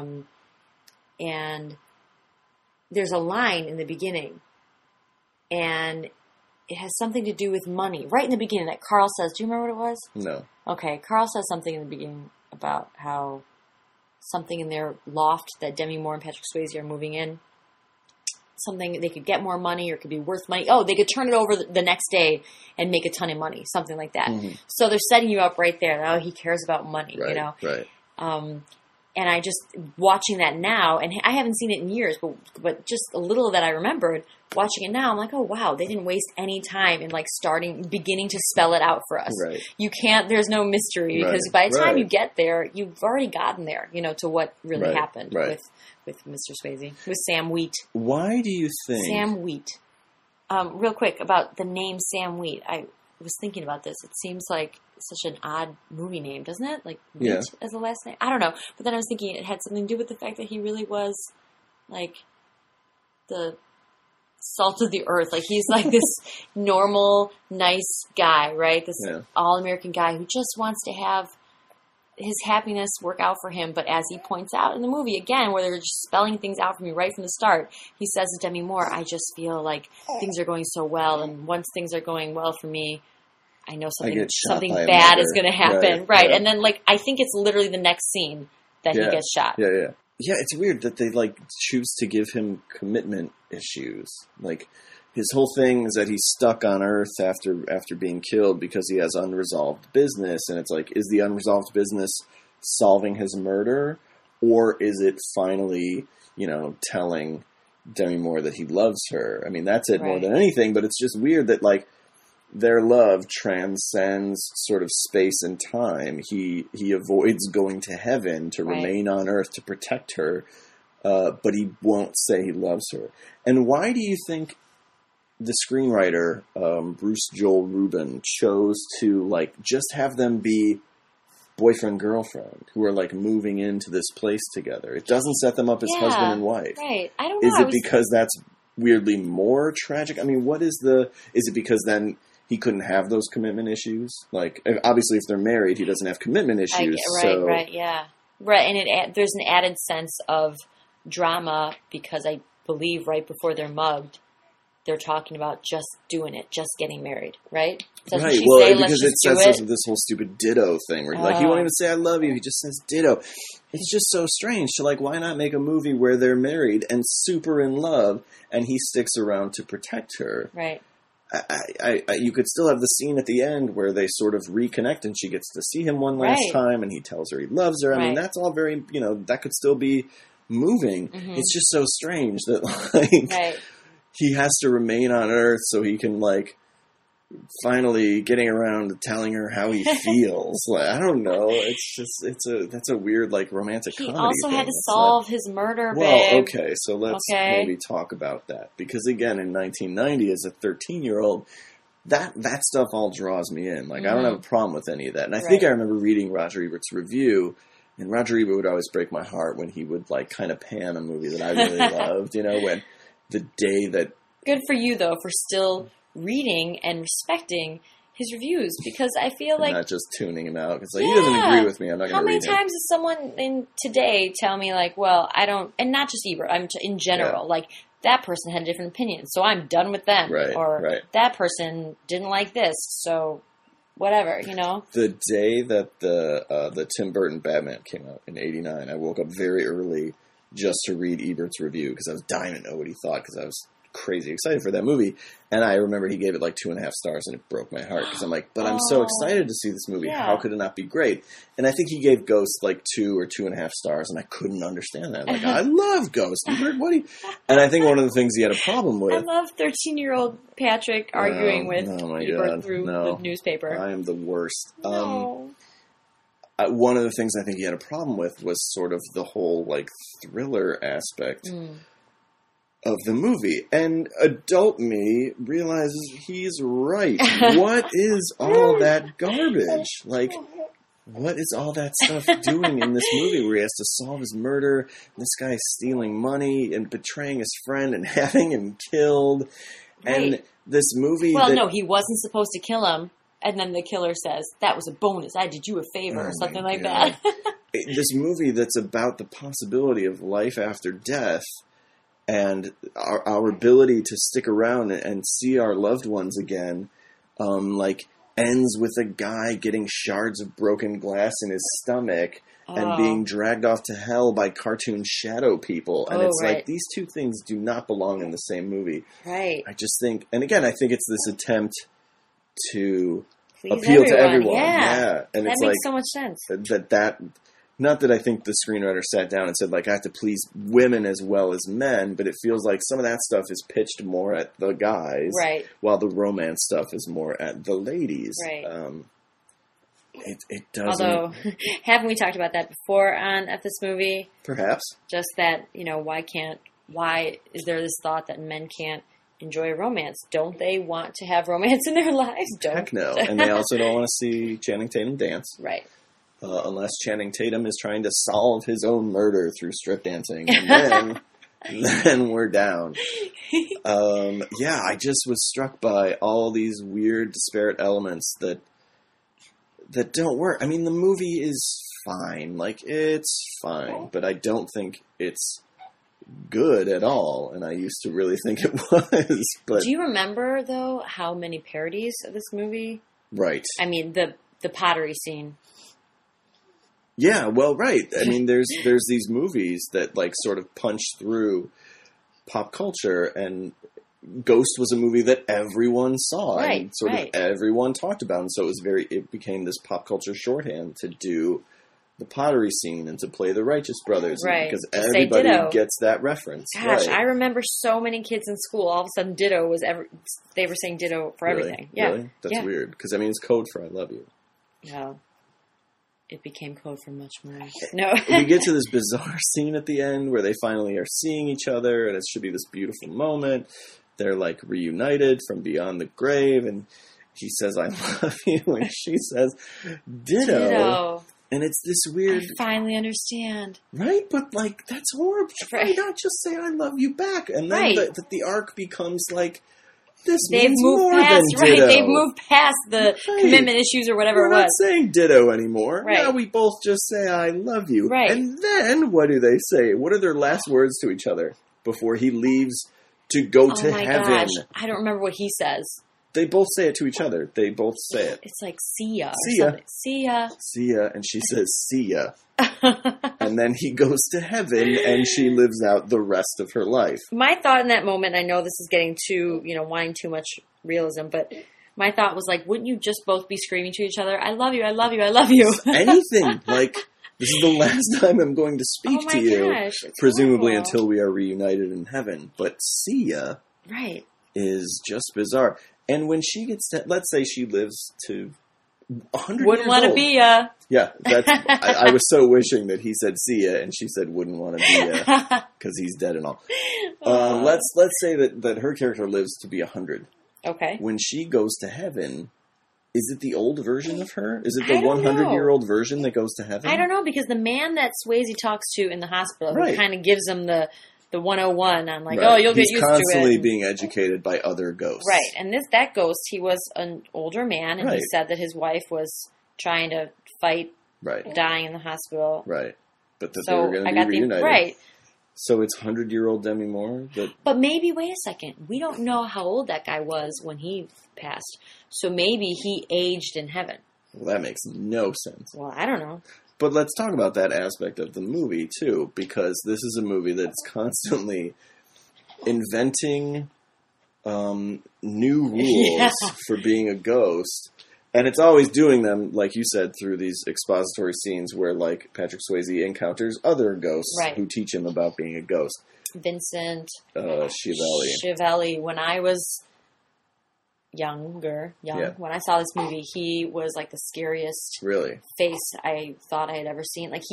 And there's a line in the beginning, and it has something to do with money. Right in the beginning that Carl says, do you remember what it was? No. Okay, Carl says something in the beginning about how something in their loft that Demi Moore and Patrick Swayze are moving in, something they could get more money or it could be worth money. Oh, they could turn it over the next day and make a ton of money, something like that. Mm-hmm. So they're setting you up right there. Oh, he cares about money, right, you know? Right. And I just, watching that now, and I haven't seen it in years, but just a little that I remembered, watching it now, I'm like, oh wow, they didn't waste any time in like beginning to spell it out for us. Right. You can't, there's no mystery, because by the time you get there, you've already gotten there, to what really happened with Mr. Swayze, with Sam Wheat. Why do you think... Sam Wheat. Real quick, about the name Sam Wheat, I was thinking about this. It seems like such an odd movie name, doesn't it? Like Wheat as the last name. I don't know. But then I was thinking it had something to do with the fact that he really was like the salt of the earth. Like he's like this normal, nice guy, right? This all-American guy who just wants to have his happiness work out for him. But as he points out in the movie, again, where they're just spelling things out for me right from the start, he says to Demi Moore, I just feel like things are going so well. And once things are going well for me, I know something bad is going to happen. Right. And then, like, I think it's literally the next scene that he gets shot. Yeah, it's weird that they, like, choose to give him commitment issues. Like, his whole thing is that he's stuck on Earth after being killed because he has unresolved business. And it's like, is the unresolved business solving his murder? Or is it finally, telling Demi Moore that he loves her? I mean, that's it more than anything. But it's just weird that, like, their love transcends sort of space and time. He avoids going to heaven to remain on Earth to protect her, but he won't say he loves her. And why do you think the screenwriter, Bruce Joel Rubin, chose to like just have them be boyfriend-girlfriend who are like moving into this place together? It doesn't set them up as husband and wife. Right. I don't know. Is it because that's weirdly more tragic? I mean, is it because then he couldn't have those commitment issues? Like, obviously, if they're married, he doesn't have commitment issues. Right, and there's an added sense of drama because I believe right before they're mugged, they're talking about just doing it, just getting married, right? Because it sets up this whole stupid ditto thing where he won't even say I love you, he just says ditto. It's just so strange. So, like, why not make a movie where they're married and super in love and he sticks around to protect her? Right. You could still have the scene at the end where they sort of reconnect and she gets to see him one last time and he tells her he loves her. I mean, that's all very, that could still be moving. Mm-hmm. It's just so strange that, like, he has to remain on Earth so he can, like, finally getting around to telling her how he feels. Like, I don't know. It's just, that's a weird, like, romantic comedy thing. He also had to solve his murder, babe. Well, okay, so let's maybe talk about that. Because, again, in 1990, as a 13-year-old, that stuff all draws me in. Like, I don't have a problem with any of that. And I think I remember reading Roger Ebert's review, and Roger Ebert would always break my heart when he would, like, kind of pan a movie that I really loved, when the day that... Good for you, though, for still reading and respecting his reviews, because I feel like not just tuning him out. It's like, he doesn't agree with me. I'm not going to read him. How many times does someone in today tell me like, well, I don't, and not just Ebert, I'm in general, like that person had a different opinion, so I'm done with them, or that person didn't like this, so whatever, you know. The day that the Tim Burton Batman came out in '89, I woke up very early just to read Ebert's review because I was dying to know what he thought because I was crazy excited for that movie. And I remember he gave it like 2.5 stars, and it broke my heart because I'm like, but I'm so excited to see this movie. Yeah. How could it not be great? And I think he gave Ghost like 2 or 2.5 stars, and I couldn't understand that. Like, I love Ghost. And I think one of the things he had a problem with. I love 13-year-old Patrick arguing with Ebert through the newspaper. I am the worst. No. One of the things I think he had a problem with was sort of the whole like thriller aspect of the movie. And adult me realizes he's right. What is all that garbage? Like, what is all that stuff doing in this movie where he has to solve his murder, and this guy's stealing money and betraying his friend and having him killed? Right. And this movie... Well, no, he wasn't supposed to kill him. And then the killer says, that was a bonus. I did you a favor or something like that. This movie that's about the possibility of life after death and our ability to stick around and see our loved ones again, like ends with a guy getting shards of broken glass in his stomach and being dragged off to hell by cartoon shadow people. And it's like, these two things do not belong in the same movie. Right. I just think, and again, I think it's this attempt to appeal to everyone. Yeah. And that it's makes like, so much sense. That not that I think the screenwriter sat down and said, like, I have to please women as well as men, but it feels like some of that stuff is pitched more at the guys, right, while the romance stuff is more at the ladies. Right. It doesn't... Although, haven't we talked about that before on F This Movie? Perhaps. Just that, you know, why is there this thought that men can't enjoy romance? Don't they want to have romance in their lives? Heck no. And they also don't want to see Channing Tatum dance. Right. Unless Channing Tatum is trying to solve his own murder through strip dancing. And then we're down. I just was struck by all these weird, disparate elements that don't work. I mean, the movie is fine. Like, it's fine. But I don't think it's good at all, and I used to really think it was. But do you remember, though, how many parodies of this movie? Right. I mean, the pottery scene. Yeah, well, right. I mean, there's these movies that like sort of punch through pop culture, and Ghost was a movie that everyone saw and sort of everyone talked about, and so it became this pop culture shorthand to do the pottery scene and to play the Righteous Brothers, because everybody gets that reference. Gosh, I remember so many kids in school. All of a sudden, Ditto was they were saying Ditto for everything. Yeah, really? That's weird because I mean it's code for "I love you." No, it became code for much more. No, we get to this bizarre scene at the end where they finally are seeing each other, and it should be this beautiful moment. They're like reunited from beyond the grave, and he says, "I love you," and she says, "Ditto." And it's this weird... I finally understand. Right? But, like, that's horrible. Why not just say, I love you back? And then the arc becomes, like, this means more than Ditto. They've moved past the commitment issues or whatever it was. We're not saying Ditto anymore. Right. Now we both just say, I love you. Right. And then, what do they say? What are their last words to each other before he leaves to go to heaven? Gosh. I don't remember what he says. They both say it to each other. They both say it. It's like, see ya. See ya. See ya. See ya. And she says, see ya. And then he goes to heaven and she lives out the rest of her life. My thought in that moment, I know this is getting too, wanting too much realism, but my thought was like, wouldn't you just both be screaming to each other, I love you, I love you, I love you? Anything. Like, this is the last time I'm going to speak to you. Gosh, presumably horrible. Until we are reunited in heaven. But see ya is just bizarre. And when she gets to, let's say she lives to 100 wouldn't want to be ya. Yeah, that's, I was so wishing that he said see ya, and she said wouldn't want to be ya, because he's dead and all. Let's say that her character lives to be 100. Okay. When she goes to heaven, is it the old version of her? Is it the 100-year-old version that goes to heaven? I don't know, because the man that Swayze talks to in the hospital, who kind of gives him the the 101 on like, Right. oh, you'll get He's used to it. constantly being educated by other ghosts. Right. And that ghost, he was an older man, and Right. he said that his wife was trying to fight Right. dying in the hospital. Right. But that So they were going I to got be reunited. right. So it's 100-year-old Demi Moore that... But maybe, wait a second, we don't know how old that guy was when he passed. So maybe he aged in heaven. Well, that makes no sense. Well, I don't know. But let's talk about that aspect of the movie, too, because this is a movie that's constantly inventing new rules Yeah. for being a ghost. And it's always doing them, like you said, through these expository scenes where, like, Patrick Swayze encounters other ghosts Right. who teach him about being a ghost. Vincent Schiavelli. When I was young, Yeah. when I saw this movie, he was like the scariest Really? face I thought I had ever seen. Like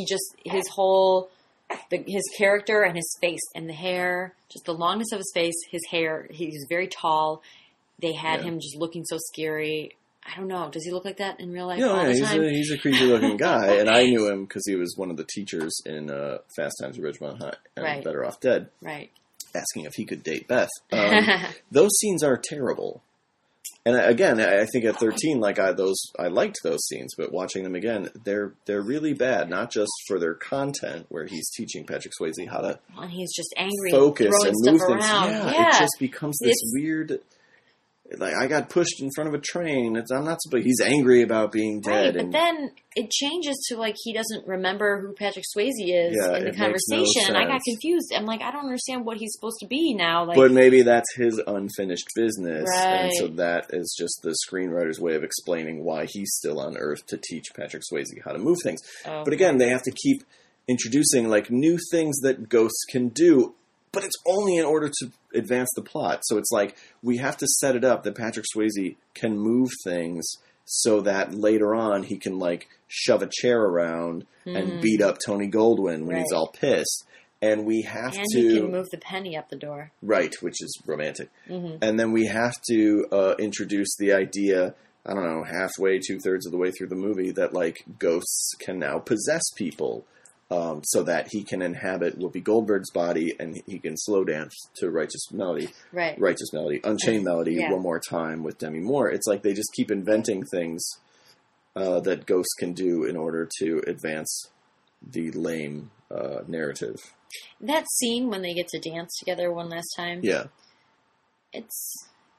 his character and his face and the hair, just the longness of his face, his hair. He's very tall. They had Yeah. him just looking so scary. I don't know. Does he look like that in real life Yeah, all the time? he's a creepy-looking guy, and I knew him because he was one of the teachers in Fast Times at Ridgemont High and Right. Better Off Dead, Right. asking if he could date Beth. Those scenes are terrible. And again, I think at 13, I liked those scenes, but watching them again, they're really bad. Not just for their content, where he's teaching Patrick Swayze how to And he's just angry, focus throwing and stuff move things. around. Yeah, it just becomes this It's- weird. Like, I got pushed in front of a train. I'm not supposed. He's angry about being dead. Right, but then it changes to like he doesn't remember who Patrick Swayze is Yeah, in the it makes no conversation, and I got sense. confused. I'm like, I don't understand what he's supposed to be now. Like, But maybe that's his unfinished business, and Right. so that is just the screenwriter's way of explaining why he's still on Earth to teach Patrick Swayze how to move things. oh, But again, they have to keep introducing like new things that ghosts can do, but it's only in order to advance the plot. So it's like we have to set it up that Patrick Swayze can move things so that later on he can like shove a chair around and beat up Tony Goldwyn when he's Right. all pissed. And we have and to he can move the penny up the door. right, which is romantic. Mm-hmm. And then we have to introduce the idea, I don't know, halfway, 2/3 of the way through the movie, that like ghosts can now possess people, so that he can inhabit Whoopi Goldberg's body and he can slow dance to Righteous Melody, Unchained Melody Yeah. one more time with Demi Moore. It's like they just keep inventing things that ghosts can do in order to advance the lame narrative. That scene when they get to dance together one last time, Yeah, it's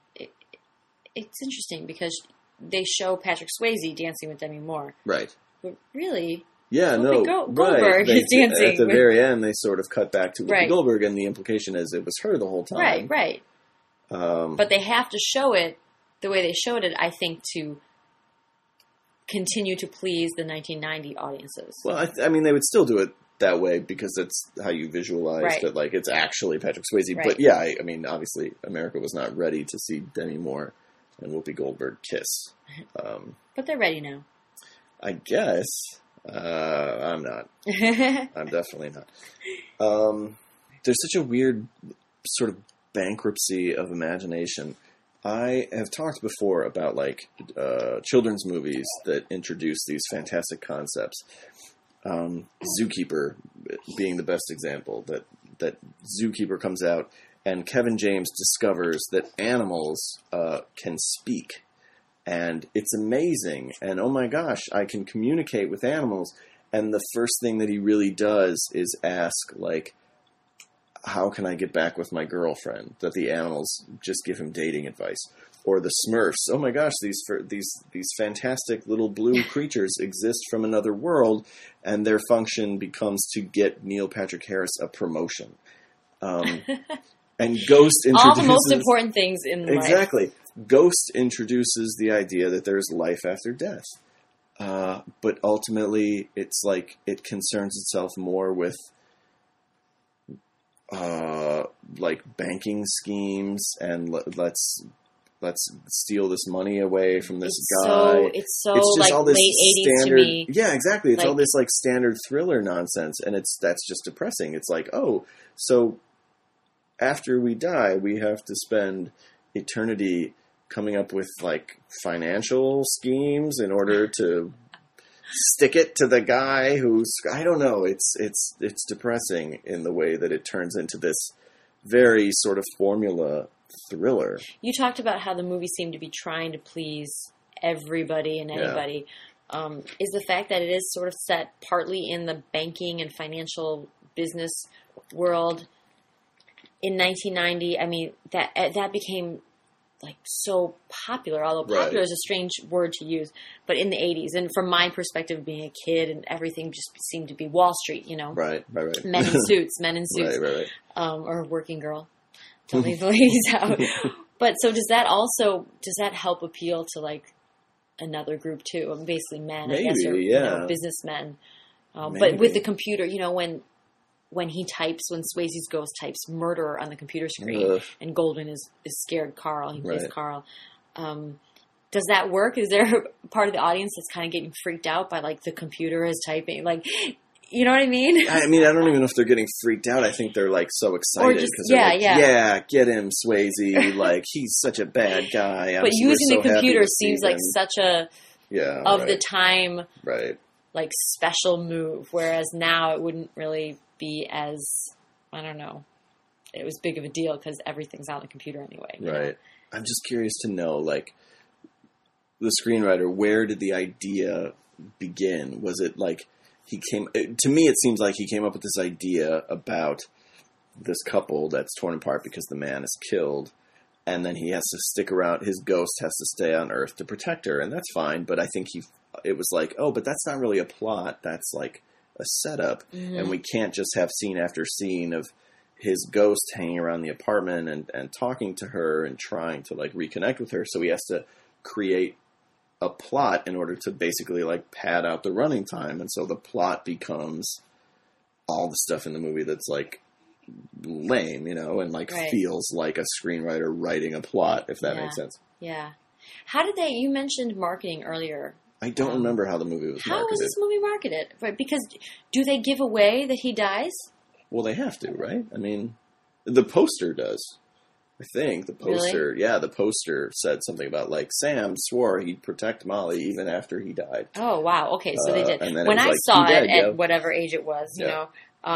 interesting because they show Patrick Swayze dancing with Demi Moore, right. but really, Yeah, Whoopi no, Goldberg right. is dancing At the with- very end, they sort of cut back to Whoopi Right. Goldberg, and the implication is it was her the whole time. right. But they have to show it the way they showed it, I think, to continue to please the 1990 audiences. Well, I mean, they would still do it that way because that's how you visualize Right. that, like, it's actually Patrick Swayze. Right. But yeah, I mean, obviously, America was not ready to see Demi Moore and Whoopi Goldberg kiss. But they're ready now. I guess. I'm not. I'm definitely not. There's such a weird sort of bankruptcy of imagination. I have talked before about like children's movies that introduce these fantastic concepts. Zookeeper being the best example. That Zookeeper comes out and Kevin James discovers that animals can speak. And it's amazing. And oh my gosh, I can communicate with animals. And the first thing that he really does is ask, like, how can I get back with my girlfriend? That the animals just give him dating advice. Or the Smurfs. Oh my gosh, these fantastic little blue creatures exist from another world, and their function becomes to get Neil Patrick Harris a promotion. And Ghost introduces... All the most important things in life. Exactly. Ghost introduces the idea that there's life after death. But ultimately, it's like it concerns itself more with like banking schemes and let's steal this money away from this guy. It's so just like all this late 80s standard, to me. Yeah, exactly. It's Like- all this like standard thriller nonsense, and that's just depressing. It's like, oh, so after we die, we have to spend eternity coming up with like financial schemes in order to stick it to the guy who's, I don't know, it's depressing in the way that it turns into this very sort of formula thriller. You talked about how the movie seemed to be trying to please everybody and anybody. Is the fact that it is sort of set partly in the banking and financial business world in 1990? I mean, that became like so popular, although popular is a strange word to use, but in the 80s. And from my perspective, being a kid, and everything just seemed to be Wall Street, you know? Right. Men in suits. Right. Or working girl. Don't leave the ladies out. But so does that help appeal to like another group too? Basically men, Maybe, I guess, or yeah. you know, businessmen. But with the computer, you know, when Swayze's ghost types murderer on the computer screen, and Goldman is scared Carl, he plays Carl. Does that work? Is there a part of the audience that's kind of getting freaked out by like the computer is typing? Like, you know what I mean? I don't even know if they're getting freaked out. I think they're like so excited because get him, Swayze. Like, he's such a bad guy. But using the computer seems like such a the time like special move, whereas now it wouldn't really be as, I don't know, it was big of a deal because everything's on the computer anyway. Right. Know? I'm just curious to know, like, the screenwriter, where did the idea begin? Was it like to me it seems like he came up with this idea about this couple that's torn apart because the man is killed, and then he has to stick around, his ghost has to stay on Earth to protect her, and that's fine, but I think it was like, oh, but that's not really a plot, that's like a setup, and we can't just have scene after scene of his ghost hanging around the apartment and talking to her and trying to like reconnect with her, so he has to create a plot in order to basically like pad out the running time, and so the plot becomes all the stuff in the movie that's like lame, you know, and like feels like a screenwriter writing a plot, if that makes sense. Yeah. How did you mentioned marketing earlier. I don't remember how the movie was marketed. How was this movie marketed? Right, because do they give away that he dies? Well, they have to, right? I mean, the poster does. I think the poster, the poster said something about like Sam swore he'd protect Molly even after he died. Oh wow! Okay, so they did. When I saw it at whatever age it was, you know,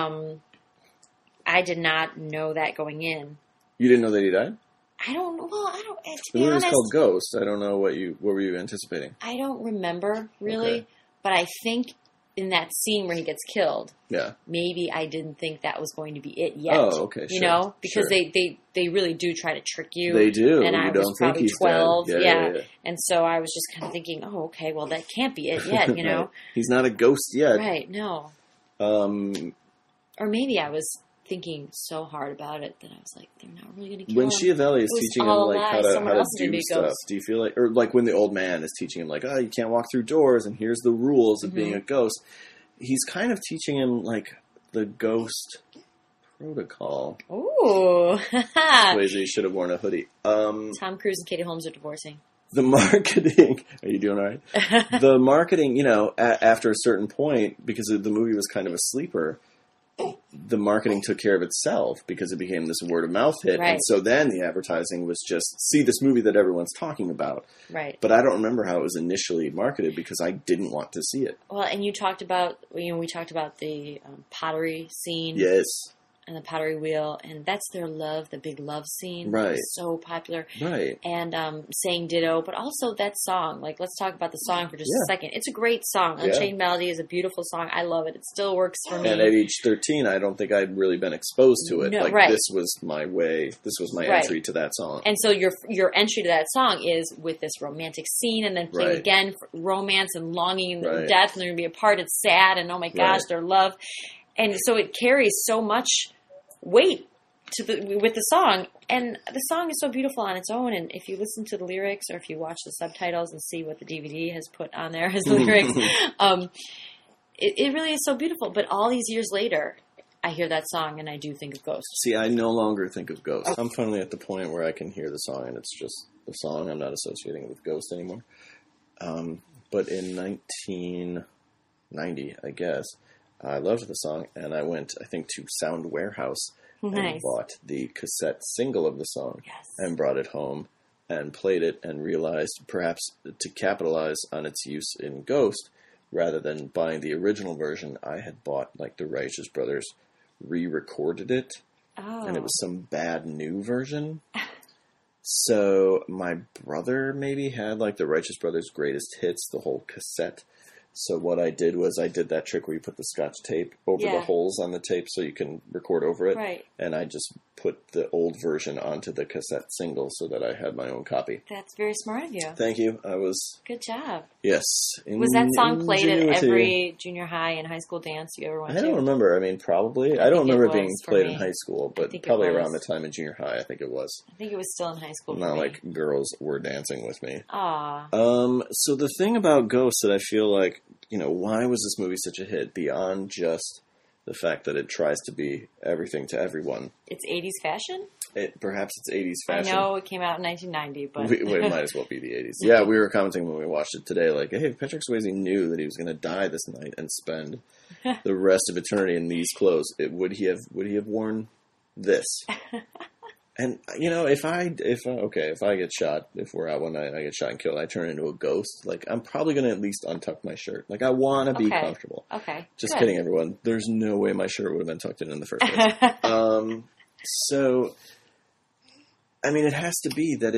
I did not know that going in. You didn't know that he died? I don't. Well, I don't. To be honest, the movie was called Ghost. I don't know what were you anticipating? I don't remember really, but I think in that scene where he gets killed, maybe I didn't think that was going to be it yet. Oh, okay, you know, because they really do try to trick you. They do, and I was probably 12, yeah, and so I was just kind of thinking, oh, okay, well that can't be it yet, you know. He's not a ghost yet, right? No. Or maybe I was thinking so hard about it that I was like, they're not really going to kill him. When Schiavelli is teaching him like how to do stuff, do you feel like, or like when the old man is teaching him like, oh, you can't walk through doors, and here's the rules of being a ghost, he's kind of teaching him like the ghost protocol. Ooh. Swayze should have worn a hoodie. Tom Cruise and Katie Holmes are divorcing. The marketing, are you doing all right? The marketing, you know, after a certain point, because the movie was kind of a sleeper, the marketing took care of itself because it became this word of mouth hit. Right. And so then the advertising was just, see this movie that everyone's talking about. Right. But I don't remember how it was initially marketed because I didn't want to see it. Well, and you talked about, you know, we talked about the pottery scene. Yes. And the pottery wheel, and that's their love, the big love scene. Right. It's so popular. Right. And saying ditto, but also that song. Like, let's talk about the song for just a second. It's a great song. Unchained Melody is a beautiful song. I love it. It still works for me. And at age 13, I don't think I'd really been exposed to it. No, like, this was my way. This was my entry to that song. And so your entry to that song is with this romantic scene, and then playing again for romance and longing and death, and they're going to be apart. It's sad, and oh my gosh, their love. And so it carries so much weight with the song, and the song is so beautiful on its own. And if you listen to the lyrics, or if you watch the subtitles and see what the DVD has put on there as lyrics, it really is so beautiful. But all these years later, I hear that song and I do think of Ghost. See, I no longer think of Ghost. I'm finally at the point where I can hear the song and it's just the song. I'm not associating it with Ghost anymore. But in 1990, I guess, I loved the song, and I went, I think, to Sound Warehouse and bought the cassette single of the song and brought it home and played it and realized, perhaps to capitalize on its use in Ghost, rather than buying the original version, I had bought, like, the Righteous Brothers re-recorded it. Oh. And it was some bad new version. So my brother maybe had, like, the Righteous Brothers Greatest Hits, the whole cassette. So what I did was I did that trick where you put the Scotch tape over the holes on the tape so you can record over it. Right. And I just put the old version onto the cassette single so that I had my own copy. That's very smart of you. Thank you. I was... Good job. Yes. Was that song played at every junior high and high school dance you ever went to? I don't remember. I mean, probably. I don't remember it being played in high school, but probably around the time in junior high, I think it was. I think it was still in high school. Not like girls were dancing with me. Aw. So the thing about Ghost that I feel like, you know, why was this movie such a hit beyond just the fact that it tries to be everything to everyone? It's 80s fashion? Perhaps it's 80s fashion. I know it came out in 1990, but... it might as well be the 80s. Yeah, we were commenting when we watched it today, like, hey, if Patrick Swayze knew that he was going to die this night and spend the rest of eternity in these clothes, would he have worn this? And, you know, if I get shot, if we're out one night and I get shot and killed, I turn into a ghost, like, I'm probably going to at least untuck my shirt. Like, I want to be comfortable. Okay. Just kidding, everyone. There's no way my shirt would have been tucked in the first place. So, I mean, it has to be that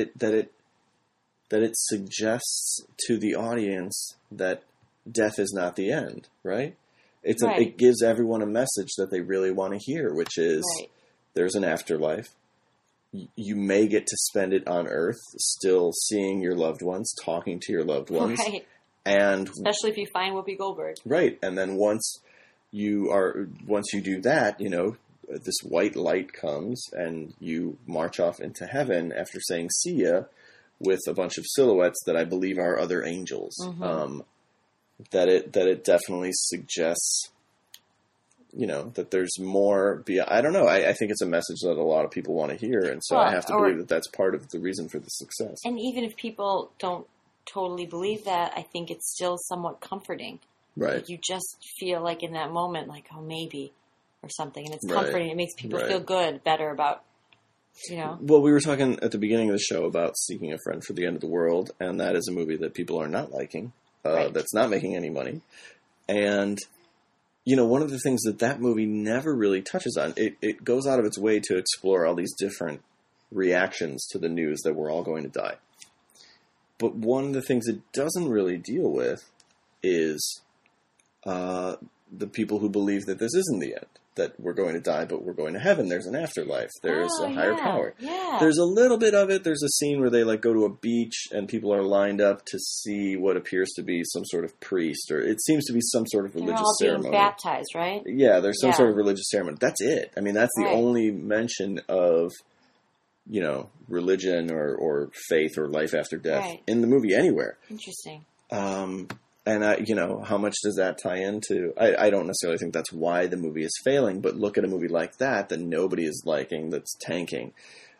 it suggests to the audience that death is not the end, right? It gives everyone a message that they really want to hear, which is there's an afterlife. You may get to spend it on Earth, still seeing your loved ones, talking to your loved ones. Right. And especially if you find Whoopi Goldberg. Right. And then once you do that, you know, this white light comes and you march off into heaven after saying see ya with a bunch of silhouettes that I believe are other angels. Mm-hmm. That it definitely suggests, you know, that there's more. I don't know. I think it's a message that a lot of people want to hear, and so I have to believe that that's part of the reason for the success. And even if people don't totally believe that, I think it's still somewhat comforting. Right. Like you just feel like in that moment, like, oh, maybe, or something, and it's comforting. It makes people feel better about, you know. Well, we were talking at the beginning of the show about Seeking a Friend for the End of the World, and that is a movie that people are not liking. That's not making any money, and. You know, one of the things that movie never really touches on, it goes out of its way to explore all these different reactions to the news that we're all going to die. But one of the things it doesn't really deal with is the people who believe that this isn't the end, that we're going to die, but we're going to heaven. There's an afterlife. There's a higher power. Yeah. There's a little bit of it. There's a scene where they like go to a beach and people are lined up to see what appears to be some sort of priest, or it seems to be some sort of religious ceremony. They're all being baptized, right? Yeah, there's some sort of religious ceremony. That's it. I mean, that's the only mention of, you know, religion or faith or life after death in the movie anywhere. Interesting. And, you know, how much does that tie into... I don't necessarily think that's why the movie is failing, but look at a movie like that nobody is liking, that's tanking,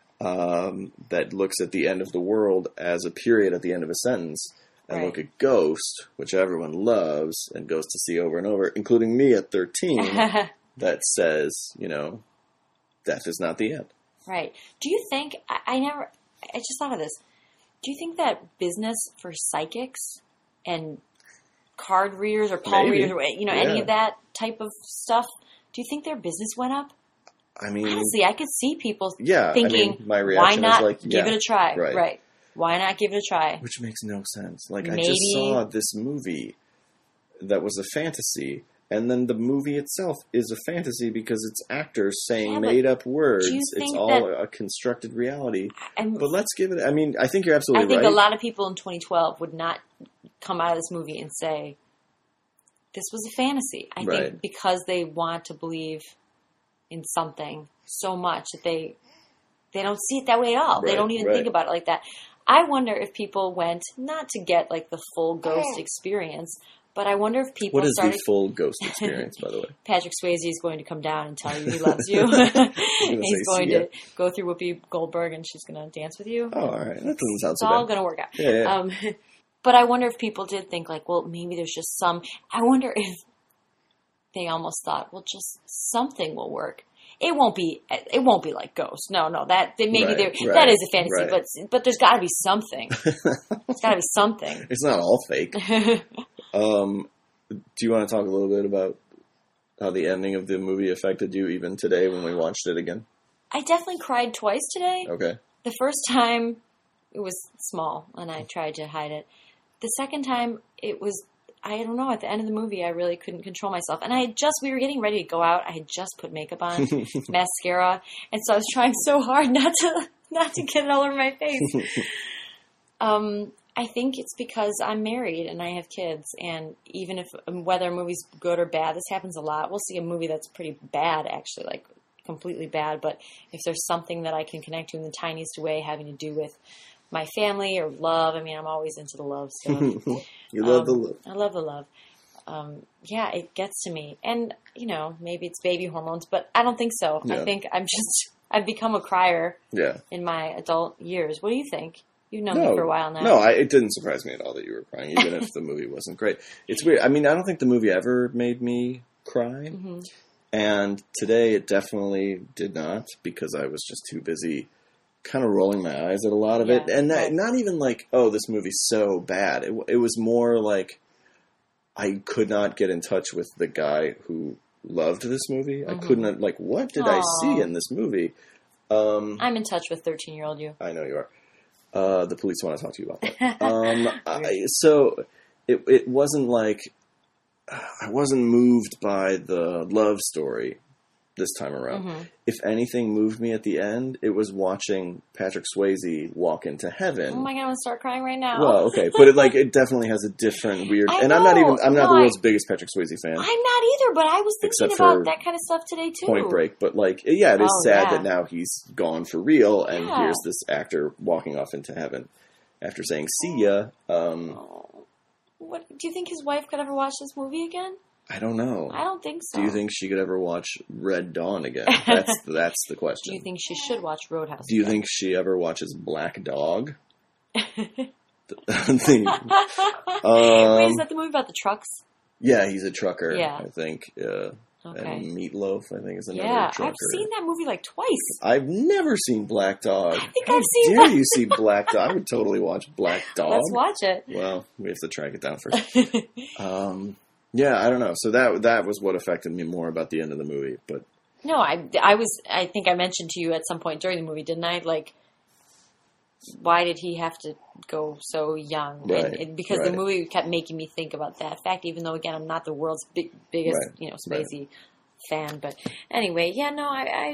that looks at the end of the world as a period at the end of a sentence, and look at Ghost, which everyone loves and goes to see over and over, including me at 13, that says, you know, death is not the end. Right. Do you think... I just thought of this. Do you think that business for psychics and... card readers or palm readers, or, you know, any of that type of stuff, do you think their business went up? I mean... honestly, I could see people thinking, my reaction why not is like, give it a try? Right. Why not give it a try? Which makes no sense. Like, I just saw this movie that was a fantasy, and then the movie itself is a fantasy because it's actors saying made-up words. It's all a constructed reality. But let's give it... I mean, I think you're absolutely right. I think a lot of people in 2012 would not come out of this movie and say, this was a fantasy. I think because they want to believe in something so much that they don't see it that way at all. They don't even think about it like that. I wonder if people went, not to get like the full Ghost experience, but I wonder if people started... What is the full Ghost experience, by the way? Patrick Swayze is going to come down and tell you he loves you. He's going to go through Whoopi Goldberg and she's going to dance with you. Oh, all right. That doesn't sound so bad. It's all going to work out. Yeah. But I wonder if people did think like, well, maybe there's just some... I wonder if they almost thought, well, just something will work. It won't be like Ghost. No, that is a fantasy, but there's got to be something. There's got to be something. It's not all fake. Do you want to talk a little bit about how the ending of the movie affected you even today when we watched it again? I definitely cried twice today. Okay. The first time, it was small, and I tried to hide it. The second time, it was, I don't know, at the end of the movie, I really couldn't control myself. And we were getting ready to go out. I had just put makeup on, mascara, and so I was trying so hard not to get it all over my face. I think it's because I'm married and I have kids, and even if whether a movie's good or bad, this happens a lot. We'll see a movie that's pretty bad, actually, like completely bad, but if there's something that I can connect to in the tiniest way having to do with my family or love, I mean, I'm always into the love stuff. You love the love. I love the love. Yeah, it gets to me. And, maybe it's baby hormones, but I don't think so. Yeah. I think I've become a crier in my adult years. What do you think? You've known me for a while now. No, it didn't surprise me at all that you were crying, even if the movie wasn't great. It's weird. I mean, I don't think the movie ever made me cry. Mm-hmm. And today it definitely did not, because I was just too busy kind of rolling my eyes at a lot of it. And not even like, oh, this movie's so bad. It was more like I could not get in touch with the guy who loved this movie. Mm-hmm. I couldn't, like, what did I see in this movie? I'm in touch with 13-year-old you. I know you are. The police want to talk to you about that. So it wasn't like I wasn't moved by the love story this time around. Mm-hmm. If anything moved me at the end, it was watching Patrick Swayze walk into heaven. Oh my God, I'm going to start crying right now. Well, okay. But it definitely has a different weird... I'm not the world's biggest Patrick Swayze fan. I'm not either, but I was thinking about that kind of stuff today too. Point Break. But it is sad that now he's gone for real, and here's this actor walking off into heaven after saying, see ya. What, do you think his wife could ever watch this movie again? I don't know. I don't think so. Do you think she could ever watch Red Dawn again? That's the question. Do you think she should watch Roadhouse Do you think she ever watches Black Dog? Wait, is that the movie about the trucks? Yeah, he's a trucker, I think. Okay. And Meatloaf, I think, is another trucker. I've seen that movie like twice. I've never seen Black Dog. I think I've seen How dare you see Black Dog? I would totally watch Black Dog. Let's watch it. Well, we have to track it down first. Yeah, I don't know. So that was what affected me more about the end of the movie. But no, I think I mentioned to you at some point during the movie, didn't I? Like, why did he have to go so young? Right, and because the movie kept making me think about that fact, even though, again, I'm not the world's biggest, Swayze fan. But anyway, I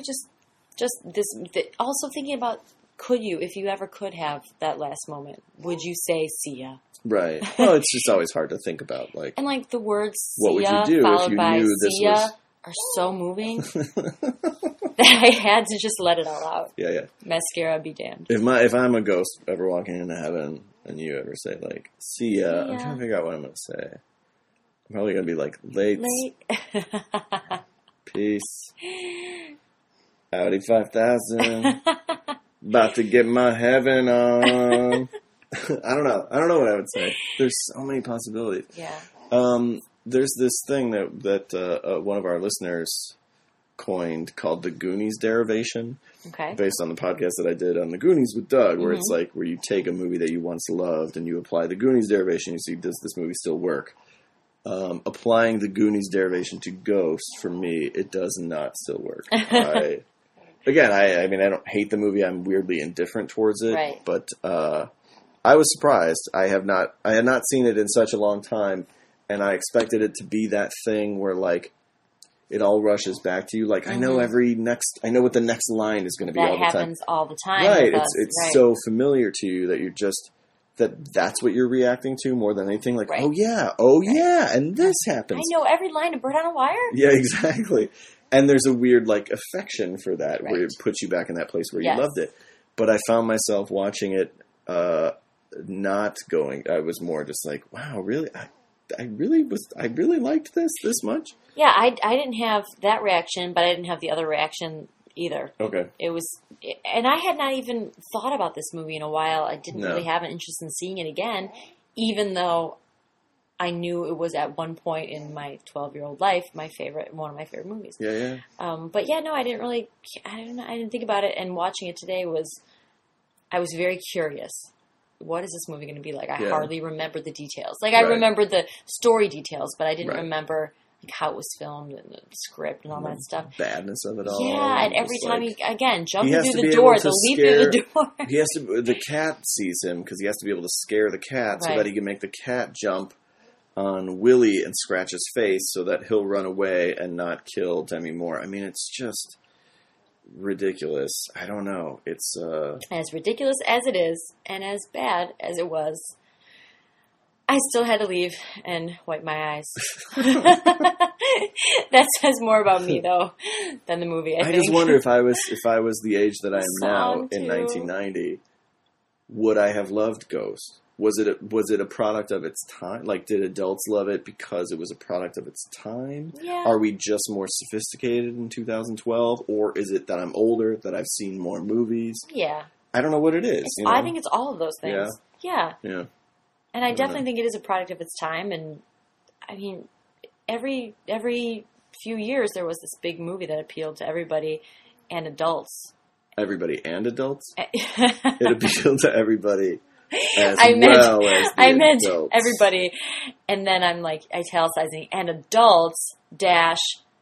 also thinking about, if you ever could have that last moment, would you say, see ya? Right. Well, it's just always hard to think about. And the words what would you do followed if you by knew this see ya was... are so moving that I had to just let it all out. Yeah. Mascara be damned. If I'm a ghost ever walking into heaven and you ever say, see ya, I'm trying to figure out what I'm going to say. I'm probably going to be late. Peace. Audi 5000. About to get my heaven on. I don't know what I would say. There's so many possibilities. Yeah. There's this thing that one of our listeners coined called the Goonies derivation. Okay. Based on the podcast that I did on the Goonies with Doug, where it's where you take a movie that you once loved and you apply the Goonies derivation. You see, does this movie still work? Applying the Goonies derivation to Ghost, for me, it does not still work. I don't hate the movie. I'm weirdly indifferent towards it. Right. But I was surprised. I had not seen it in such a long time, and I expected it to be that thing where it all rushes back to you. I know I know what the next line is going to be all the time. That happens all the time. Right. It's so familiar to you that you're just that's what you're reacting to more than anything. Oh yeah, and this happens. I know every line of Bird on a Wire. Yeah, exactly. And there's a weird affection for that where it puts you back in that place where you loved it. But I found myself watching it not going. I was more just wow, really? I really liked this much. Yeah, I didn't have that reaction, but I didn't have the other reaction either. Okay. And I had not even thought about this movie in a while. I didn't really have an interest in seeing it again, even though I knew it was at one point in my 12-year-old life one of my favorite movies. Yeah. But yeah, no, I didn't think about it. And watching it today I was very curious. what is this movie going to be like? I Yeah. hardly remember the details. Like, I Right. remember the story details, but I didn't Right. remember like how it was filmed and the script and all that stuff. Badness of it all. Yeah, and every Just time like- he, again, jumping has through to the be door, able to the leap through the door. He has to. The cat sees him because he has to be able to scare the cat so Right. that he can make the cat jump on Willie and scratch his face so that he'll run away and not kill Demi Moore. I mean, it's just ridiculous. I don't know. It's As ridiculous as it is, and as bad as it was, I still had to leave and wipe my eyes. That says more about me, though, than the movie. I think. just wonder if I was the age that I am now Song, in too. 1990, would I have loved Ghost? Was it a product of its time? Like, did adults love it because it was a product of its time? Yeah. Are we just more sophisticated in 2012, or is it that I'm older, that I've seen more movies? Yeah. I don't know what it is. I think it's all of those things. Yeah. Yeah. And I don't definitely know. think it is a product of its time. And I mean, every few years there was this big movie that appealed to everybody and adults. Everybody and adults. I It appealed to everybody as meant, well as the I meant adults. everybody. And then I'm like italicizing and adults dash.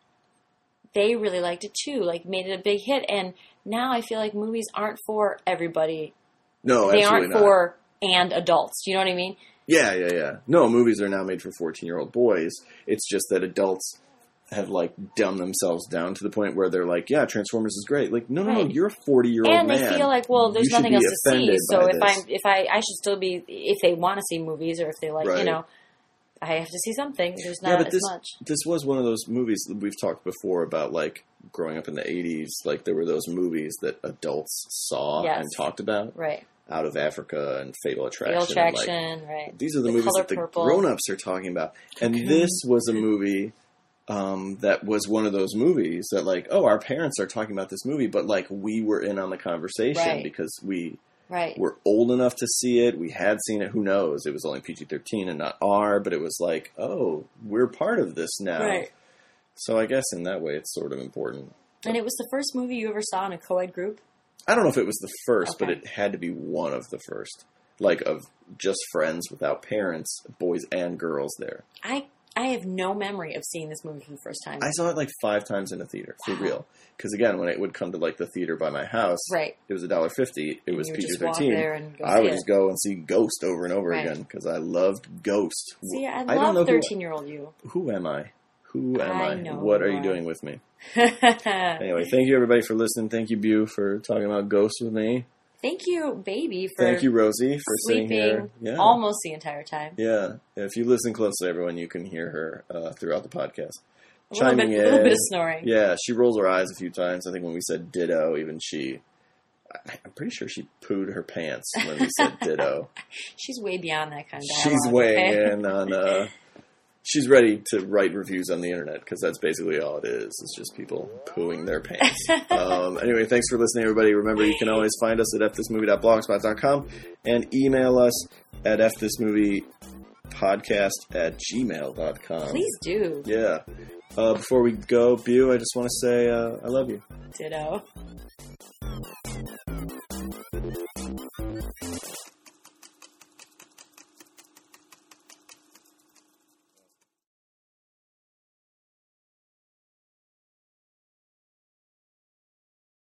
They really liked it too. Like, made it a big hit. And now I feel like movies aren't for everybody. No, They absolutely aren't not. for and adults. You know what I mean? Yeah. No, movies are now made for 14-year-old boys. It's just that adults have, like, dumbed themselves down to the point where they're like, yeah, Transformers is great. Like, no, Right. you're a 40-year-old And man. they feel like, well, there's You should nothing be else to see. offended So by this. if I should still be, if they want to see movies or if they like, Right. I have to see something. There's Yeah, not but as much. this was one of those movies that we've talked before about, like, growing up in the 80s. Like, there were those movies that adults saw Yes. and talked about. Right. Out of Africa and Fatal Attraction. Fatal and, like, Attraction, right. these are the The movies Color that the Purple. grown-ups are talking about. And Cocoon. this was a movie that was one of those movies that, like, oh, our parents are talking about this movie, but, like, we were in on the conversation Right. because we Right. were old enough to see it. We had seen it. Who knows? It was only PG-13 and not R, but it was like, oh, we're part of this now. Right. So I guess in that way it's sort of important. And it was the first movie you ever saw in a co-ed group? I don't know if it was the first, but Okay. it had to be one of the first. Like, of just friends without parents, boys and girls there. I have no memory of seeing this movie for the first time. I saw it like 5 times in a theater, for Wow. real. Because again, when it would come to like the theater by my house, Right. it was $1.50. It And was you would just walk PG-13. there and go I see would it. just go and see Ghost over and over Right. again because I loved Ghost. See, I don't know love 13-year-old you. who am I? Who am I I? know What who are you you are. doing with me? Anyway, thank you everybody for listening. Thank you, Bu, for talking about Ghost with me. Thank you, baby, for Thank you, Rosie, for sitting here. sleeping Yeah. almost the entire time. Yeah, if you listen closely, everyone, you can hear her throughout the podcast. A little Chiming bit of in. snoring. Yeah, she rolls her eyes a few times. I think when we said ditto, even I'm pretty sure she pooed her pants when we said ditto. She's way beyond that kind of dialogue. She's weighing okay? in on, she's ready to write reviews on the internet because that's basically all it is. It's just people pooing their pants. Anyway, thanks for listening, everybody. Remember, you can always find us at fthismovie.blogspot.com and email us at fthismoviepodcast@gmail.com. Please do. Yeah. Before we go, Bu, I just want to say I love you. Ditto.